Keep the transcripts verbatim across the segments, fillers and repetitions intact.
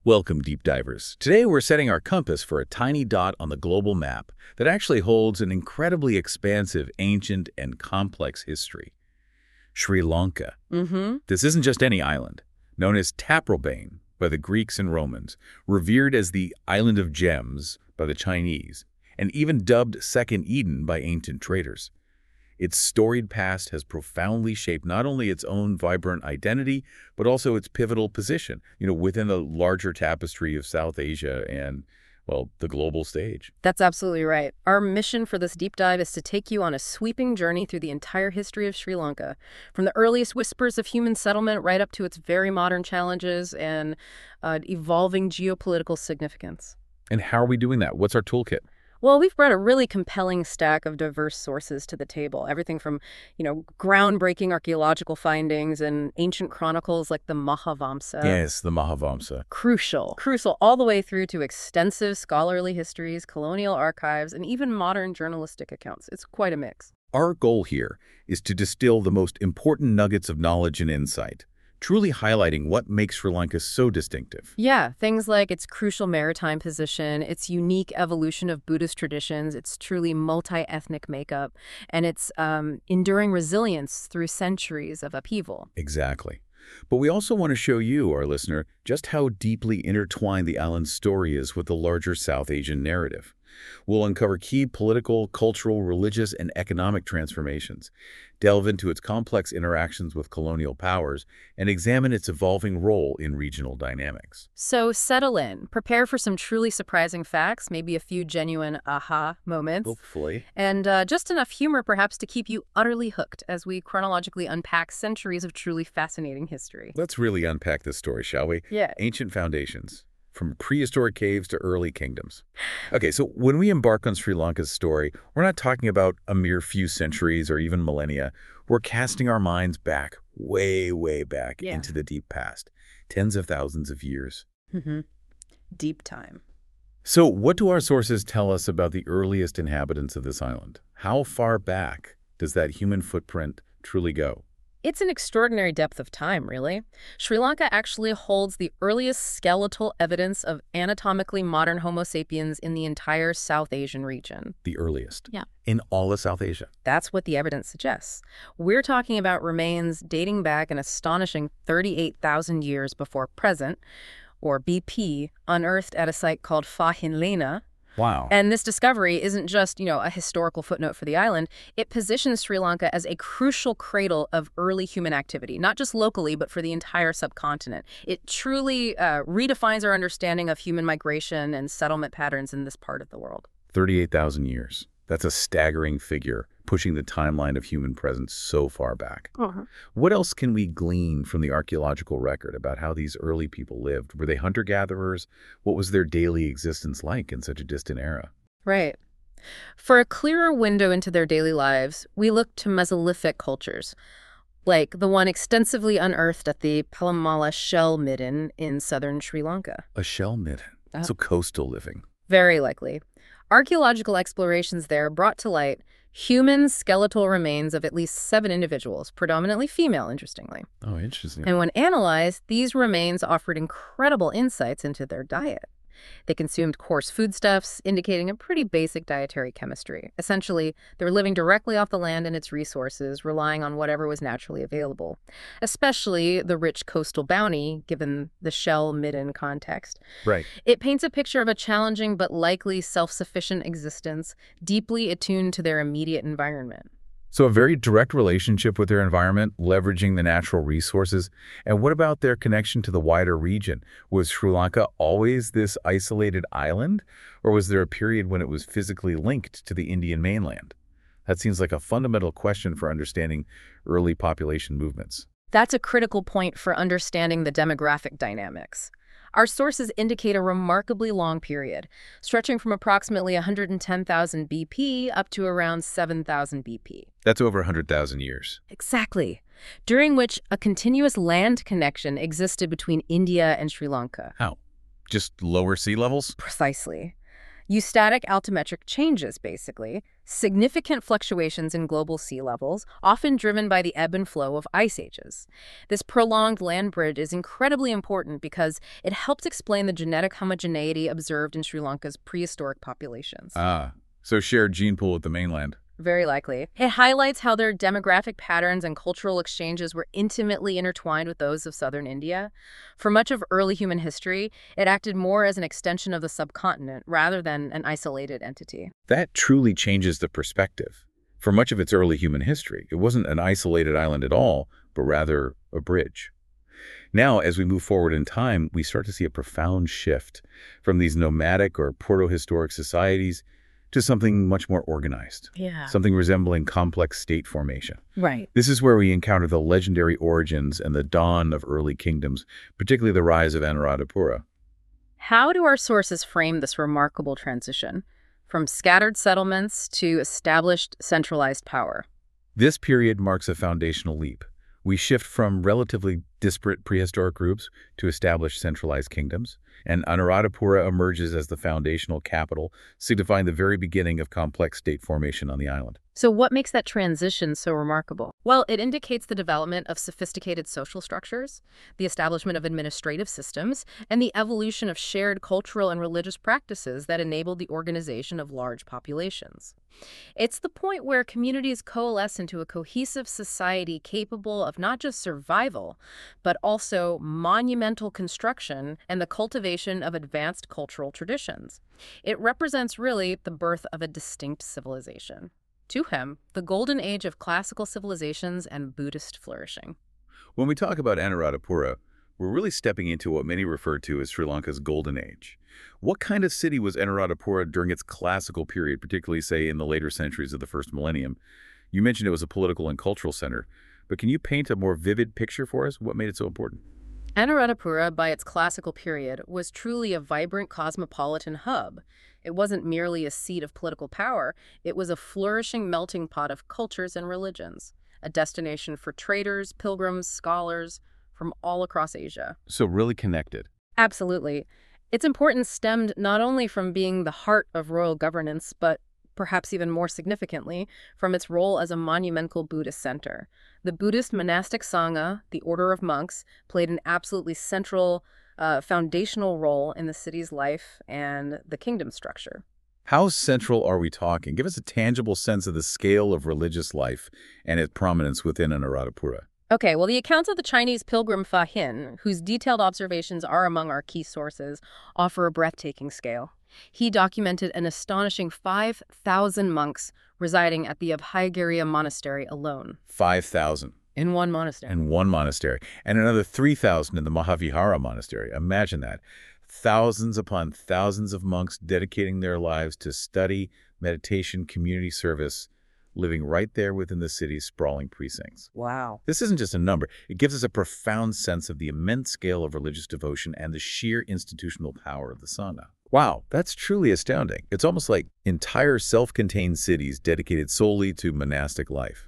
Welcome, deep divers. Today we're setting our compass for a tiny dot on the global map that actually holds an incredibly expansive, ancient, and complex history. Sri Lanka. Mm-hmm. This isn't just any island. Known as Taprobane by the Greeks and Romans, revered as the Island of Gems by the Chinese, and even dubbed Second Eden by ancient traders. Its storied past has profoundly shaped not only its own vibrant identity, but also its pivotal position, you know, within the larger tapestry of South Asia and, well, the global stage. That's absolutely right. Our mission for this deep dive is to take you on a sweeping journey through the entire history of Sri Lanka, from the earliest whispers of human settlement right up to its very modern challenges and uh, evolving geopolitical significance. And how are we doing that? What's our toolkit? Well, we've brought a really compelling stack of diverse sources to the table. Everything from, you know, groundbreaking archaeological findings and ancient chronicles like the Mahavamsa. Yes, the Mahavamsa. Crucial. Crucial all the way through to extensive scholarly histories, colonial archives, and even modern journalistic accounts. It's quite a mix. Our goal here is to distill the most important nuggets of knowledge and insight, truly highlighting what makes Sri Lanka so distinctive. Yeah, things like its crucial maritime position, its unique evolution of Buddhist traditions, its truly multi-ethnic makeup, and its um, enduring resilience through centuries of upheaval. Exactly. But we also want to show you, our listener, just how deeply intertwined the island's story is with the larger South Asian narrative. We'll uncover key political, cultural, religious, and economic transformations, delve into its complex interactions with colonial powers, and examine its evolving role in regional dynamics. So settle in, prepare for some truly surprising facts, maybe a few genuine aha moments, Hopefully. and uh, just enough humor perhaps to keep you utterly hooked as we chronologically unpack centuries of truly fascinating history. Let's really unpack this story, shall we? Yeah. Ancient foundations, from prehistoric caves to early kingdoms. Okay, so when we embark on Sri Lanka's story, we're not talking about a mere few centuries or even millennia. We're casting our minds back, way, way back Yeah. into the deep past, tens of thousands of years. Mm-hmm. Deep time. So what do our sources tell us about the earliest inhabitants of this island? How far back does that human footprint truly go? It's an extraordinary depth of time, really. Sri Lanka actually holds the earliest skeletal evidence of anatomically modern Homo sapiens in the entire South Asian region. The earliest? Yeah. In all of South Asia? That's what the evidence suggests. We're talking about remains dating back an astonishing thirty-eight thousand years before present, or B P, unearthed at a site called Fahinlena. Wow. And this discovery isn't just, you know, a historical footnote for the island. It positions Sri Lanka as a crucial cradle of early human activity, not just locally, but for the entire subcontinent. It truly uh, redefines our understanding of human migration and settlement patterns in this part of the world. thirty-eight thousand years. That's a staggering figure, pushing the timeline of human presence so far back. Uh-huh. What else can we glean from the archaeological record about how these early people lived? Were they hunter-gatherers? What was their daily existence like in such a distant era? Right. For a clearer window into their daily lives, we look to Mesolithic cultures, like the one extensively unearthed at the Palamala Shell Midden in southern Sri Lanka. A shell midden. Uh, So coastal living. Very likely. Archaeological explorations there brought to light human skeletal remains of at least seven individuals, predominantly female, interestingly. Oh, interesting. And when analyzed, these remains offered incredible insights into their diet. They consumed coarse foodstuffs, indicating a pretty basic dietary chemistry. Essentially, they were living directly off the land and its resources, relying on whatever was naturally available, especially the rich coastal bounty, given the shell midden context. Right. It paints a picture of a challenging but likely self-sufficient existence, deeply attuned to their immediate environment. So a very direct relationship with their environment, leveraging the natural resources. And what about their connection to the wider region? Was Sri Lanka always this isolated island, or was there a period when it was physically linked to the Indian mainland? That seems like a fundamental question for understanding early population movements. That's a critical point for understanding the demographic dynamics. Our sources indicate a remarkably long period, stretching from approximately one hundred ten thousand B P up to around seven thousand B P. That's over one hundred thousand years. Exactly, during which a continuous land connection existed between India and Sri Lanka. How? Just lower sea levels? Precisely. Eustatic altimetric changes, basically, significant fluctuations in global sea levels, often driven by the ebb and flow of ice ages. This prolonged land bridge is incredibly important because it helps explain the genetic homogeneity observed in Sri Lanka's prehistoric populations. Ah, so shared gene pool with the mainland. Very likely. It highlights how their demographic patterns and cultural exchanges were intimately intertwined with those of southern India. For much of early human history, it acted more as an extension of the subcontinent rather than an isolated entity. That truly changes the perspective. For much of its early human history, it wasn't an isolated island at all, but rather a bridge. Now, as we move forward in time, we start to see a profound shift from these nomadic or proto-historic societies to something much more organized, Yeah. something resembling complex state formation. Right. This is where we encounter the legendary origins and the dawn of early kingdoms, particularly the rise of Anuradhapura. How do our sources frame this remarkable transition from scattered settlements to established centralized power? This period marks a foundational leap. We shift from relatively disparate prehistoric groups to established centralized kingdoms, and Anuradhapura emerges as the foundational capital, signifying the very beginning of complex state formation on the island. So what makes that transition so remarkable? Well, it indicates the development of sophisticated social structures, the establishment of administrative systems, and the evolution of shared cultural and religious practices that enabled the organization of large populations. It's the point where communities coalesce into a cohesive society capable of not just survival, but also monumental construction and the cultivation of advanced cultural traditions. It represents really the birth of a distinct civilization. To him, the golden age of classical civilizations and Buddhist flourishing. When we talk about Anuradhapura, we're really stepping into what many refer to as Sri Lanka's golden age. What kind of city was Anuradhapura during its classical period, particularly, say, in the later centuries of the first millennium? You mentioned it was a political and cultural center, but can you paint a more vivid picture for us? What made it so important? Anuradhapura, by its classical period, was truly a vibrant cosmopolitan hub. It wasn't merely a seat of political power, it was a flourishing melting pot of cultures and religions, a destination for traders, pilgrims, scholars from all across Asia. So really connected. Absolutely. Its importance stemmed not only from being the heart of royal governance, but perhaps even more significantly, from its role as a monumental Buddhist center. The Buddhist monastic Sangha, the order of monks, played an absolutely central, uh, foundational role in the city's life and the kingdom structure. How central are we talking? Give us a tangible sense of the scale of religious life and its prominence within Anuradhapura. Okay, well, the accounts of the Chinese pilgrim Fa Hin, whose detailed observations are among our key sources, offer a breathtaking scale. He documented an astonishing five thousand monks residing at the Abhayagiriya monastery alone. five thousand. In one monastery. In one monastery. And another three thousand in the Mahavihara monastery. Imagine that. Thousands upon thousands of monks dedicating their lives to study, meditation, community service, living right there within the city's sprawling precincts. Wow. This isn't just a number. It gives us a profound sense of the immense scale of religious devotion and the sheer institutional power of the Sangha. Wow, that's truly astounding. It's almost like entire self-contained cities dedicated solely to monastic life.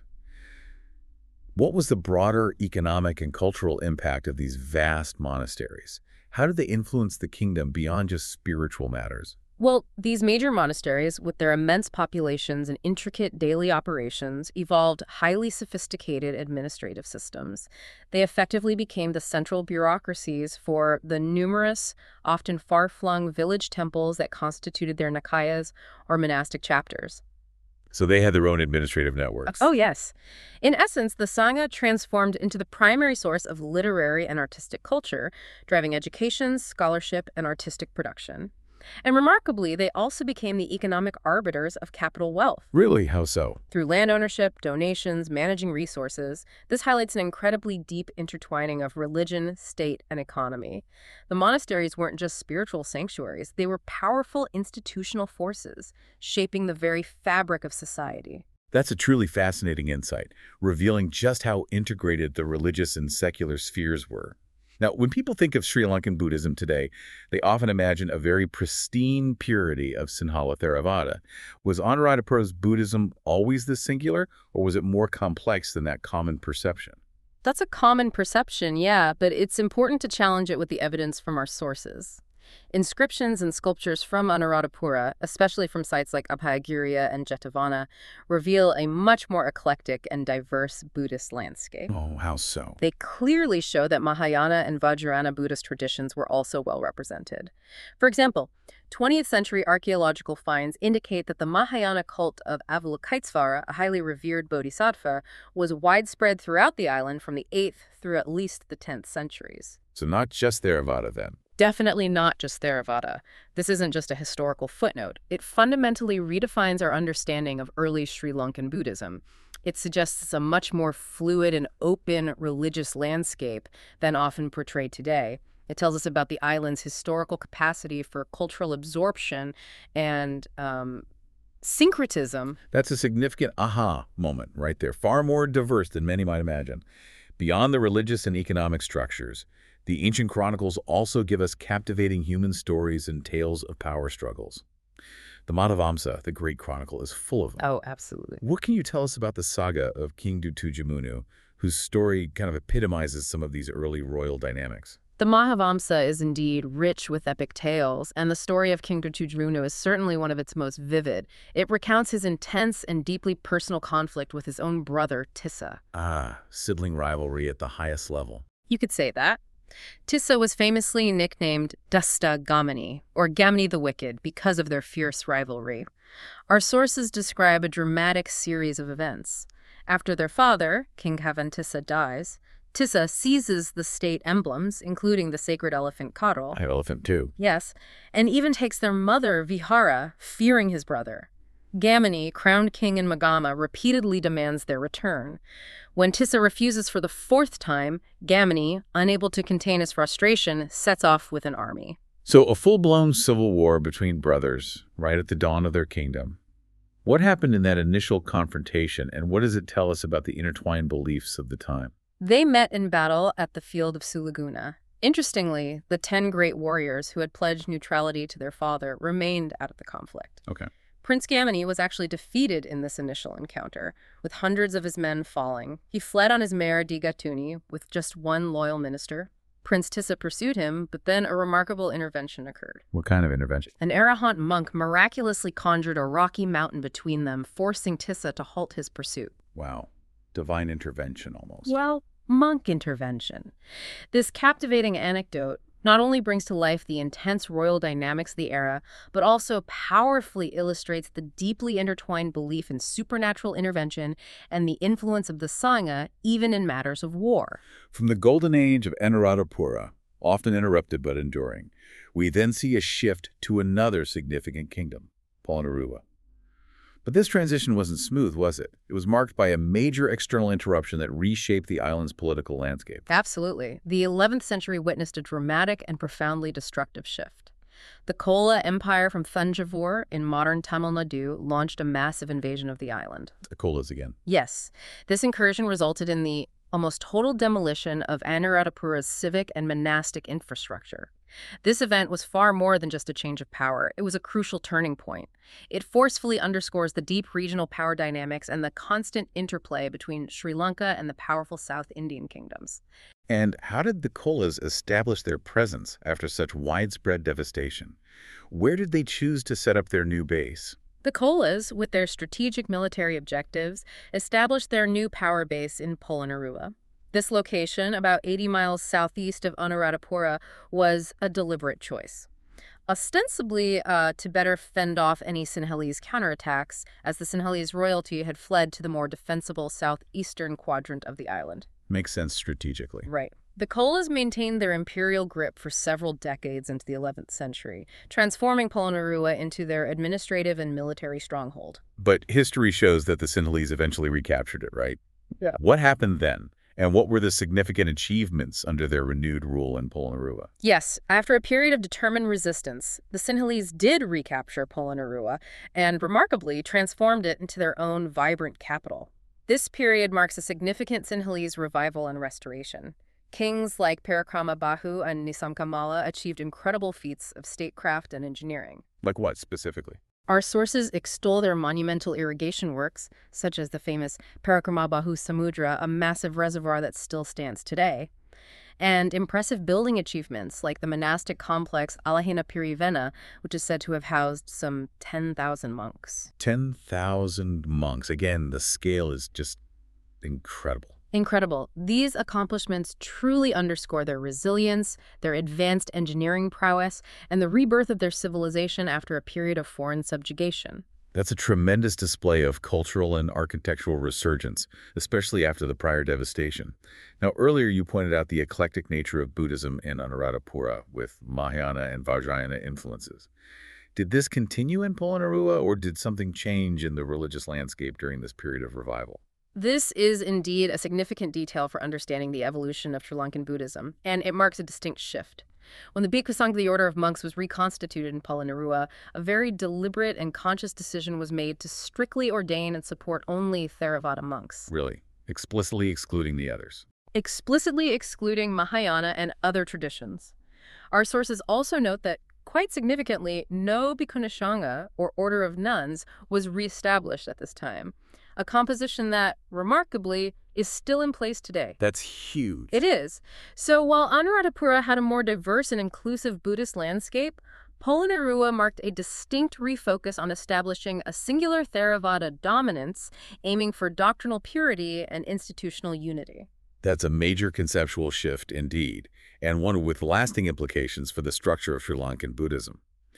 What was the broader economic and cultural impact of these vast monasteries? How did they influence the kingdom beyond just spiritual matters? Well, these major monasteries, with their immense populations and intricate daily operations, evolved highly sophisticated administrative systems. They effectively became the central bureaucracies for the numerous, often far-flung village temples that constituted their nikayas or monastic chapters. So they had their own administrative networks. Oh, yes. In essence, the Sangha transformed into the primary source of literary and artistic culture, driving education, scholarship, and artistic production. And remarkably, they also became the economic arbiters of capital wealth. Really? How so? Through land ownership, donations, managing resources, this highlights an incredibly deep intertwining of religion, state, and economy. The monasteries weren't just spiritual sanctuaries, they were powerful institutional forces, shaping the very fabric of society. That's a truly fascinating insight, revealing just how integrated the religious and secular spheres were. Now, when people think of Sri Lankan Buddhism today, they often imagine a very pristine purity of Sinhala Theravada. Was Anuradhapura's Buddhism always this singular, or was it more complex than that common perception? That's a common perception, yeah, but it's important to challenge it with the evidence from our sources. Inscriptions and sculptures from Anuradhapura, especially from sites like Abhayagiriya and Jetavana, reveal a much more eclectic and diverse Buddhist landscape. Oh, how so? They clearly show that Mahayana and Vajrayana Buddhist traditions were also well represented. For example, twentieth century archaeological finds indicate that the Mahayana cult of Avalokitesvara, a highly revered bodhisattva, was widespread throughout the island from the eighth through at least the tenth centuries. So not just Theravada then. Definitely not just Theravada. This isn't just a historical footnote. It fundamentally redefines our understanding of early Sri Lankan Buddhism. It suggests a much more fluid and open religious landscape than often portrayed today. It tells us about the island's historical capacity for cultural absorption and um, syncretism. That's a significant aha moment right there, far more diverse than many might imagine. Beyond the religious and economic structures, the ancient chronicles also give us captivating human stories and tales of power struggles. The Madhavamsa, the Great Chronicle, is full of them. Oh, absolutely. What can you tell us about the saga of King Dutujamunu, whose story kind of epitomizes some of these early royal dynamics? The Mahavamsa is indeed rich with epic tales, and the story of King Dutujamunu is certainly one of its most vivid. It recounts his intense and deeply personal conflict with his own brother, Tissa. Ah, sibling rivalry at the highest level. You could say that. Tissa was famously nicknamed Dusta Gamini, or Gamini the Wicked, because of their fierce rivalry. Our sources describe a dramatic series of events. After their father, King Havantissa, dies, Tissa seizes the state emblems, including the sacred elephant Karo. I have elephant too. Yes, and even takes their mother, Vihara, fearing his brother. Gamini, crowned king in Magama, repeatedly demands their return. When Tissa refuses for the fourth time, Gamini, unable to contain his frustration, sets off with an army. So a full-blown civil war between brothers, right at the dawn of their kingdom. What happened in that initial confrontation, and what does it tell us about the intertwined beliefs of the time? They met in battle at the field of Sulaguna. Interestingly, the ten great warriors who had pledged neutrality to their father remained out of the conflict. Okay. Prince Gamini was actually defeated in this initial encounter, with hundreds of his men falling. He fled on his mare Digatuni with just one loyal minister. Prince Tissa pursued him, but then a remarkable intervention occurred. What kind of intervention? An Arahant monk miraculously conjured a rocky mountain between them, forcing Tissa to halt his pursuit. Wow. Divine intervention almost. Well, monk intervention. This captivating anecdote not only brings to life the intense royal dynamics of the era, but also powerfully illustrates the deeply intertwined belief in supernatural intervention and the influence of the Sangha, even in matters of war. From the golden age of Anuradhapura, often interrupted but enduring, we then see a shift to another significant kingdom, Polonnaruwa. But this transition wasn't smooth, was it? It was marked by a major external interruption that reshaped the island's political landscape. Absolutely. The eleventh century witnessed a dramatic and profoundly destructive shift. The Chola Empire from Thanjavur in modern Tamil Nadu launched a massive invasion of the island. The Cholas again. Yes. This incursion resulted in the almost total demolition of Anuradhapura's civic and monastic infrastructure. This event was far more than just a change of power. It was a crucial turning point. It forcefully underscores the deep regional power dynamics and the constant interplay between Sri Lanka and the powerful South Indian kingdoms. And how did the Cholas establish their presence after such widespread devastation? Where did they choose to set up their new base? The Cholas, with their strategic military objectives, established their new power base in Polonnaruwa. This location, about eighty miles southeast of Anuradhapura, was a deliberate choice. Ostensibly uh, to better fend off any Sinhalese counterattacks, as the Sinhalese royalty had fled to the more defensible southeastern quadrant of the island. Makes sense strategically. Right. The Cholas maintained their imperial grip for several decades into the eleventh century, transforming Polonnaruwa into their administrative and military stronghold. But history shows that the Sinhalese eventually recaptured it, right? Yeah. What happened then? And what were the significant achievements under their renewed rule in Polonnaruwa? Yes, after a period of determined resistance, the Sinhalese did recapture Polonnaruwa and, remarkably, transformed it into their own vibrant capital. This period marks a significant Sinhalese revival and restoration. Kings like Parakrama Bahu and Nisamkamala achieved incredible feats of statecraft and engineering. Like what, specifically? Our sources extol their monumental irrigation works, such as the famous Parakrama Bahu Samudra, a massive reservoir that still stands today. and impressive building achievements like the monastic complex Alahina Pirivena, which is said to have housed some ten thousand monks. ten thousand monks. Again, the scale is just incredible. Incredible. These accomplishments truly underscore their resilience, their advanced engineering prowess, and the rebirth of their civilization after a period of foreign subjugation. That's a tremendous display of cultural and architectural resurgence, especially after the prior devastation. Now, earlier you pointed out the eclectic nature of Buddhism in Anuradhapura with Mahayana and Vajrayana influences. Did this continue in Polonnaruwa, or did something change in the religious landscape during this period of revival? This is indeed a significant detail for understanding the evolution of Sri Lankan Buddhism, and it marks a distinct shift. When the Bhikkhu Sangha, the Order of Monks, was reconstituted in Polonnaruwa, a very deliberate and conscious decision was made to strictly ordain and support only Theravada monks. Really? Explicitly excluding the others? Explicitly excluding Mahayana and other traditions. Our sources also note that, quite significantly, no Bhikkhuna Sangha, or Order of Nuns, was reestablished at this time. A composition that, remarkably, is still in place today. That's huge. It is. So while Anuradhapura had a more diverse and inclusive Buddhist landscape, Polonnaruwa marked a distinct refocus on establishing a singular Theravada dominance, aiming for doctrinal purity and institutional unity. That's a major conceptual shift indeed, and one with lasting implications for the structure of Sri Lankan Buddhism.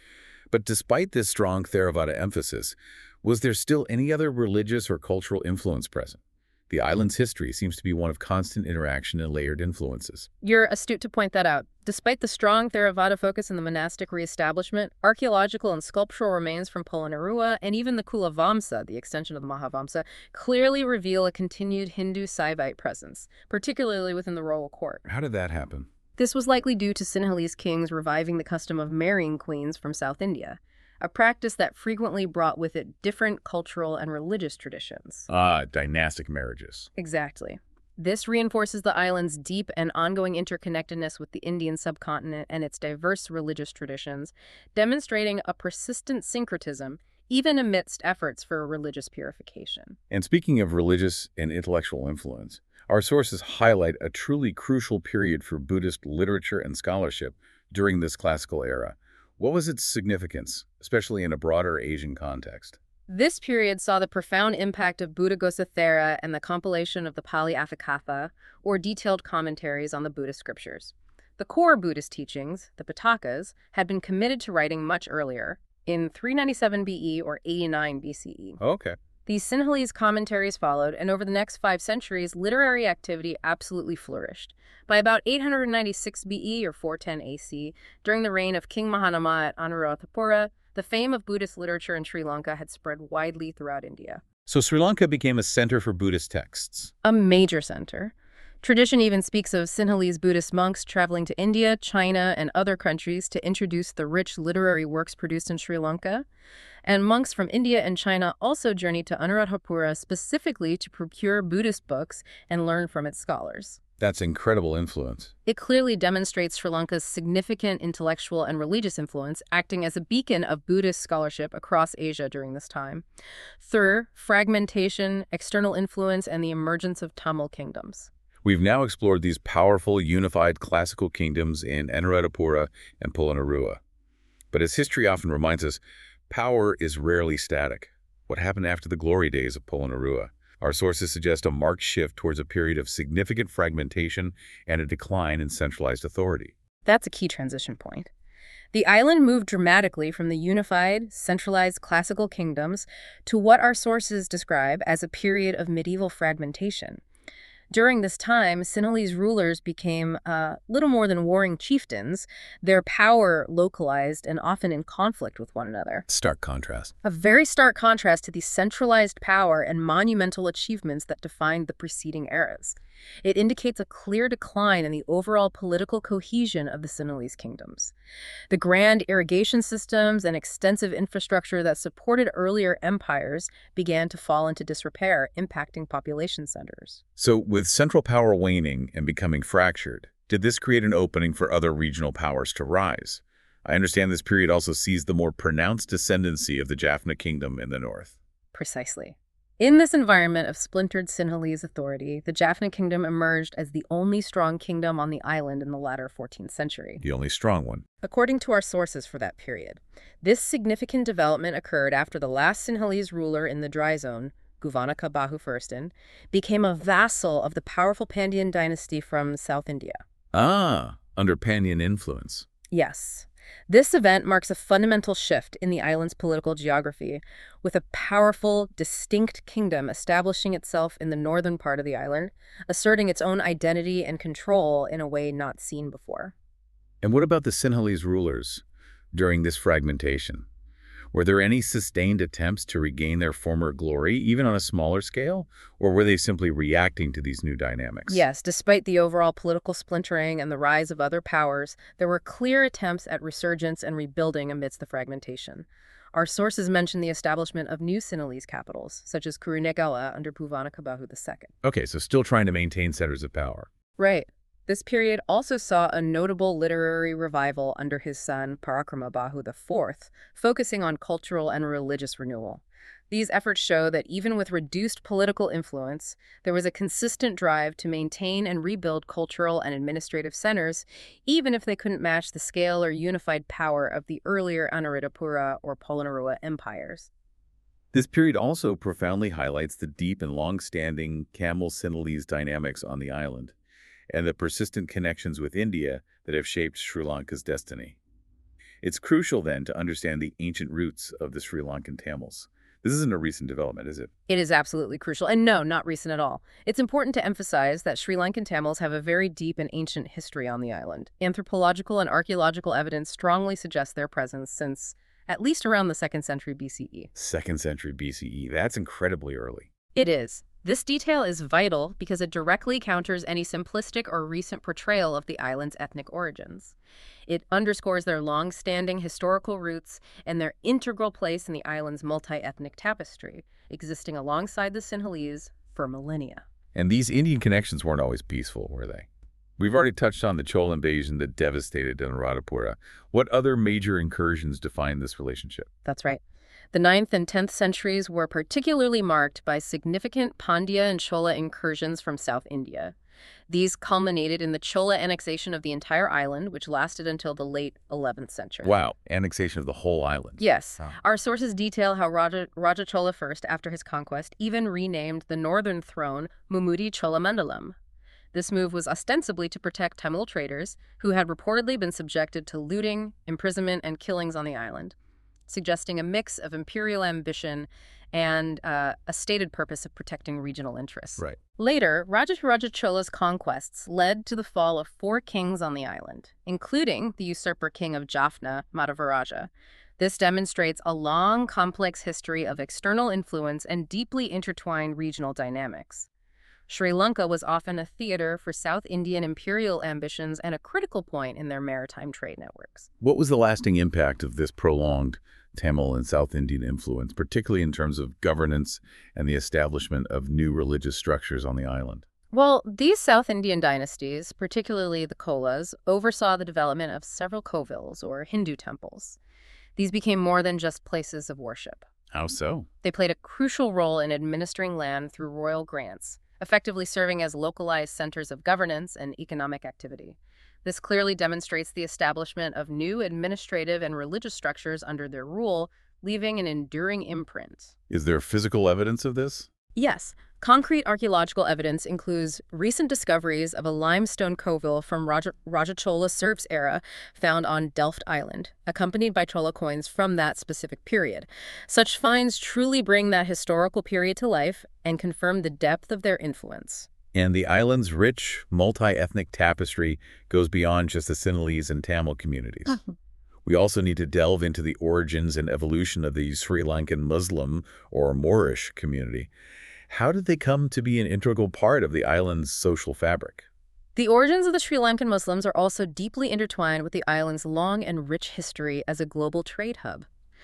But despite this strong Theravada emphasis, was there still any other religious or cultural influence present? The island's history seems to be one of constant interaction and layered influences. You're astute to point that out. Despite the strong Theravada focus in the monastic reestablishment, archaeological and sculptural remains from Polonnaruwa and even the Kula Vamsa, the extension of the Mahavamsa, clearly reveal a continued Hindu Saivite presence, particularly within the royal court. How did that happen? This was likely due to Sinhalese kings reviving the custom of marrying queens from South India, a practice that frequently brought with it different cultural and religious traditions. Ah, dynastic marriages. Exactly. This reinforces the island's deep and ongoing interconnectedness with the Indian subcontinent and its diverse religious traditions, demonstrating a persistent syncretism even amidst efforts for religious purification. And speaking of religious and intellectual influence, our sources highlight a truly crucial period for Buddhist literature and scholarship during this classical era. What was its significance, especially in a broader Asian context? This period saw the profound impact of Buddhaghosa Thera and the compilation of the Pali Atthakatha, or detailed commentaries on the Buddhist scriptures. The core Buddhist teachings, the Pitakas, had been committed to writing much earlier, in three ninety-seven B E or eighty-nine B C E. Okay. These Sinhalese commentaries followed, and over the next five centuries, literary activity absolutely flourished. By about eight ninety-six B E or four ten A C, during the reign of King Mahanama at Anuradhapura, the fame of Buddhist literature in Sri Lanka had spread widely throughout India. So Sri Lanka became a center for Buddhist texts. A major center. Tradition even speaks of Sinhalese Buddhist monks traveling to India, China, and other countries to introduce the rich literary works produced in Sri Lanka. And monks from India and China also journeyed to Anuradhapura specifically to procure Buddhist books and learn from its scholars. That's incredible influence. It clearly demonstrates Sri Lanka's significant intellectual and religious influence, acting as a beacon of Buddhist scholarship across Asia during this time. Third, fragmentation, external influence, and the emergence of Tamil kingdoms. We've now explored these powerful, unified classical kingdoms in Anuradhapura and Polonnaruwa. But as history often reminds us, power is rarely static. What happened after the glory days of Polonnaruwa? Our sources suggest a marked shift towards a period of significant fragmentation and a decline in centralized authority. That's a key transition point. The island moved dramatically from the unified, centralized classical kingdoms to what our sources describe as a period of medieval fragmentation. During this time, Sinhalese rulers became uh, little more than warring chieftains, their power localized and often in conflict with one another. Stark contrast. A very stark contrast to the centralized power and monumental achievements that defined the preceding eras. It indicates a clear decline in the overall political cohesion of the Sinhalese kingdoms. The grand irrigation systems and extensive infrastructure that supported earlier empires began to fall into disrepair, impacting population centers. So, with central power waning and becoming fractured, did this create an opening for other regional powers to rise? I understand this period also sees the more pronounced ascendancy of the Jaffna kingdom in the north. Precisely. In this environment of splintered Sinhalese authority, the Jaffna kingdom emerged as the only strong kingdom on the island in the latter fourteenth century. The only strong one. According to our sources for that period, this significant development occurred after the last Sinhalese ruler in the dry zone, Guvanaka Bahu Furstin, became a vassal of the powerful Pandyan dynasty from South India. Ah, under Pandyan influence. Yes. This event marks a fundamental shift in the island's political geography, with a powerful, distinct kingdom establishing itself in the northern part of the island, asserting its own identity and control in a way not seen before. And what about the Sinhalese rulers during this fragmentation? Were there any sustained attempts to regain their former glory, even on a smaller scale? Or were they simply reacting to these new dynamics? Yes, despite the overall political splintering and the rise of other powers, there were clear attempts at resurgence and rebuilding amidst the fragmentation. Our sources mention the establishment of new Sinhalese capitals, such as Kurunegala under Bhuvanaka Bahu the Second. Okay, so still trying to maintain centers of power. Right. This period also saw a notable literary revival under his son Parakrama Bahu the Fourth, focusing on cultural and religious renewal. These efforts show that even with reduced political influence, there was a consistent drive to maintain and rebuild cultural and administrative centers, even if they couldn't match the scale or unified power of the earlier Anuradhapura or Polonnaruwa empires. This period also profoundly highlights the deep and long-standing Tamil-Sinhalese dynamics on the island, and the persistent connections with India that have shaped Sri Lanka's destiny. It's crucial, then, to understand the ancient roots of the Sri Lankan Tamils. This isn't a recent development, is it? It is absolutely crucial, and no, not recent at all. It's important to emphasize that Sri Lankan Tamils have a very deep and ancient history on the island. Anthropological and archaeological evidence strongly suggests their presence since at least around the second century B C E. Second century B C E. That's incredibly early. It is. This detail is vital because it directly counters any simplistic or recent portrayal of the island's ethnic origins. It underscores their long-standing historical roots and their integral place in the island's multi-ethnic tapestry, existing alongside the Sinhalese for millennia. And these Indian connections weren't always peaceful, were they? We've already touched on the Chola invasion that devastated Anuradhapura. What other major incursions define this relationship? That's right. The ninth and tenth centuries were particularly marked by significant Pandya and Chola incursions from South India. These culminated in the Chola annexation of the entire island, which lasted until the late eleventh century. Wow, annexation of the whole island. Yes. Wow. Our sources detail how Raja, Raja Chola I, after his conquest, even renamed the northern throne Mumudi Cholamandalam. This move was ostensibly to protect Tamil traders, who had reportedly been subjected to looting, imprisonment, and killings on the island, suggesting a mix of imperial ambition and uh, a stated purpose of protecting regional interests. Right. Later, Rajaraja Chola's conquests led to the fall of four kings on the island, including the usurper king of Jaffna, Madhavaraja. This demonstrates a long, complex history of external influence and deeply intertwined regional dynamics. Sri Lanka was often a theater for South Indian imperial ambitions and a critical point in their maritime trade networks. What was the lasting impact of this prolonged Tamil and South Indian influence, particularly in terms of governance and the establishment of new religious structures on the island? Well, these South Indian dynasties, particularly the Cholas, oversaw the development of several kovils, or Hindu temples. These became more than just places of worship. How so? They played a crucial role in administering land through royal grants, effectively serving as localized centers of governance and economic activity. This clearly demonstrates the establishment of new administrative and religious structures under their rule, leaving an enduring imprint. Is there physical evidence of this? Yes. Concrete archaeological evidence includes recent discoveries of a limestone kovil from Raja, Rajachola serfs era found on Delft Island, accompanied by Chola coins from that specific period. Such finds truly bring that historical period to life and confirm the depth of their influence. And the island's rich, multi-ethnic tapestry goes beyond just the Sinhalese and Tamil communities. We also need to delve into the origins and evolution of the Sri Lankan Muslim or Moorish community. How did they come to be an integral part of the island's social fabric? The origins of the Sri Lankan Muslims are also deeply intertwined with the island's long and rich history as a global trade hub.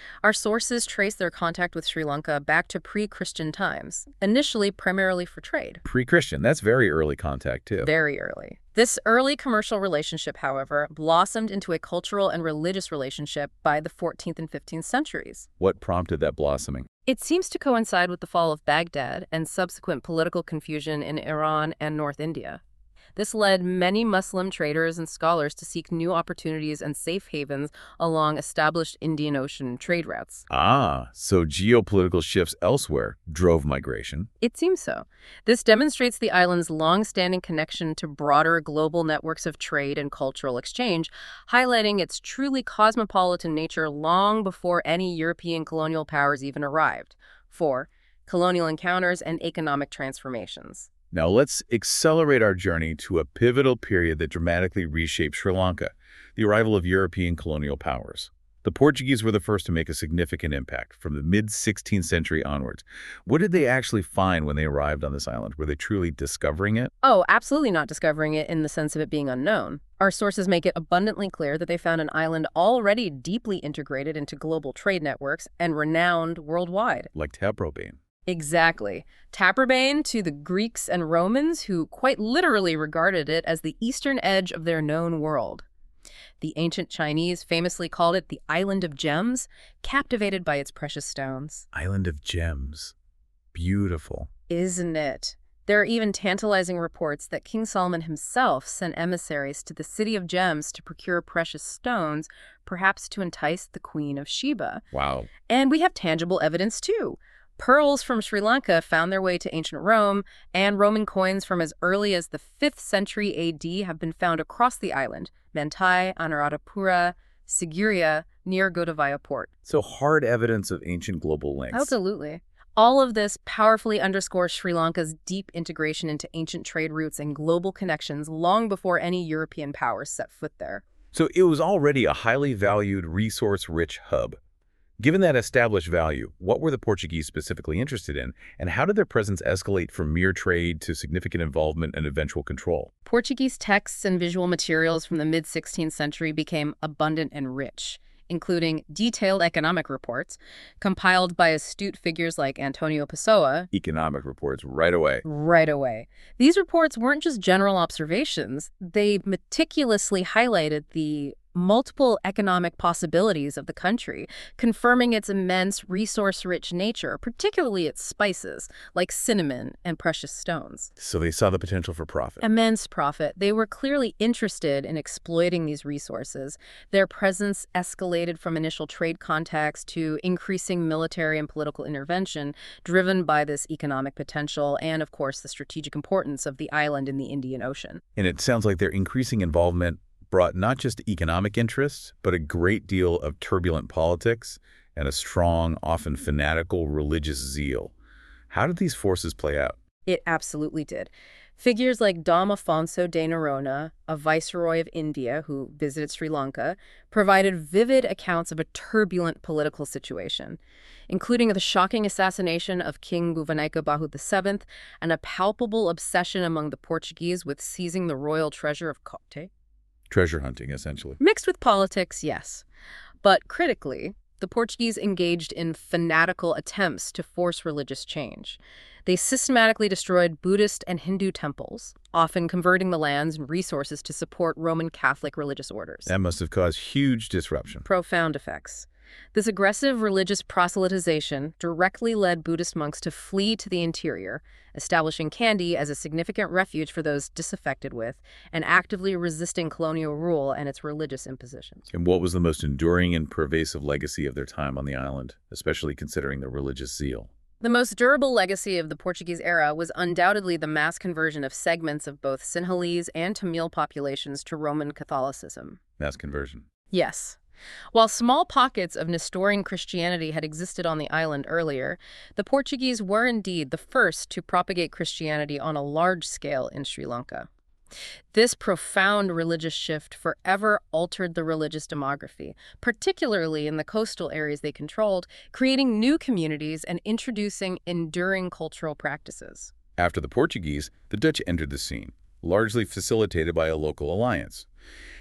Our sources trace their contact with Sri Lanka back to pre-Christian times, initially primarily for trade. Pre-Christian, that's very early contact, too. Very early. This early commercial relationship, however, blossomed into a cultural and religious relationship by the fourteenth and fifteenth centuries. What prompted that blossoming? It seems to coincide with the fall of Baghdad and subsequent political confusion in Iran and North India. This led many Muslim traders and scholars to seek new opportunities and safe havens along established Indian Ocean trade routes. Ah, so geopolitical shifts elsewhere drove migration. It seems so. This demonstrates the island's long-standing connection to broader global networks of trade and cultural exchange, highlighting its truly cosmopolitan nature long before any European colonial powers even arrived. Four, colonial encounters and economic transformations. Now let's accelerate our journey to a pivotal period that dramatically reshaped Sri Lanka, the arrival of European colonial powers. The Portuguese were the first to make a significant impact from the mid sixteenth century onwards. What did they actually find when they arrived on this island? Were they truly discovering it? Oh, absolutely not discovering it in the sense of it being unknown. Our sources make it abundantly clear that they found an island already deeply integrated into global trade networks and renowned worldwide. Like Taprobane. Exactly. Taprobane to the Greeks and Romans, who quite literally regarded it as the eastern edge of their known world. The ancient Chinese famously called it the Island of Gems, captivated by its precious stones. Island of Gems. Beautiful. Isn't it? There are even tantalizing reports that King Solomon himself sent emissaries to the City of Gems to procure precious stones, perhaps to entice the Queen of Sheba. Wow. And we have tangible evidence, too. Pearls from Sri Lanka found their way to ancient Rome, and Roman coins from as early as the fifth century A D have been found across the island, Mantai, Anuradhapura, Sigiriya, near Godavaya port. So hard evidence of ancient global links. Absolutely. All of this powerfully underscores Sri Lanka's deep integration into ancient trade routes and global connections long before any European powers set foot there. So it was already a highly valued, resource-rich hub. Given that established value, what were the Portuguese specifically interested in, and how did their presence escalate from mere trade to significant involvement and eventual control? Portuguese texts and visual materials from the mid sixteenth century became abundant and rich, including detailed economic reports compiled by astute figures like Antonio Pessoa. Economic reports right away. Right away. These reports weren't just general observations. They meticulously highlighted the multiple economic possibilities of the country, confirming its immense resource-rich nature, particularly its spices, like cinnamon and precious stones. So they saw the potential for profit. Immense profit. They were clearly interested in exploiting these resources. Their presence escalated from initial trade contacts to increasing military and political intervention, driven by this economic potential and, of course, the strategic importance of the island in the Indian Ocean. And it sounds like their increasing involvement brought not just economic interests, but a great deal of turbulent politics and a strong, often fanatical religious zeal. How did these forces play out? It absolutely did. Figures like Dom Afonso de Noronha, a viceroy of India who visited Sri Lanka, provided vivid accounts of a turbulent political situation, including the shocking assassination of King Bhuvanekabahu the seventh and a palpable obsession among the Portuguese with seizing the royal treasure of Copte. Treasure hunting, essentially. Mixed with politics, yes. But critically, the Portuguese engaged in fanatical attempts to force religious change. They systematically destroyed Buddhist and Hindu temples, often converting the lands and resources to support Roman Catholic religious orders. That must have caused huge disruption. Profound effects. This aggressive religious proselytization directly led Buddhist monks to flee to the interior, establishing Kandy as a significant refuge for those disaffected with and actively resisting colonial rule and its religious impositions. And what was the most enduring and pervasive legacy of their time on the island, especially considering their religious zeal? The most durable legacy of the Portuguese era was undoubtedly the mass conversion of segments of both Sinhalese and Tamil populations to Roman Catholicism. Mass conversion. Yes. While small pockets of Nestorian Christianity had existed on the island earlier, the Portuguese were indeed the first to propagate Christianity on a large scale in Sri Lanka. This profound religious shift forever altered the religious demography, particularly in the coastal areas they controlled, creating new communities and introducing enduring cultural practices. After the Portuguese, the Dutch entered the scene, largely facilitated by a local alliance.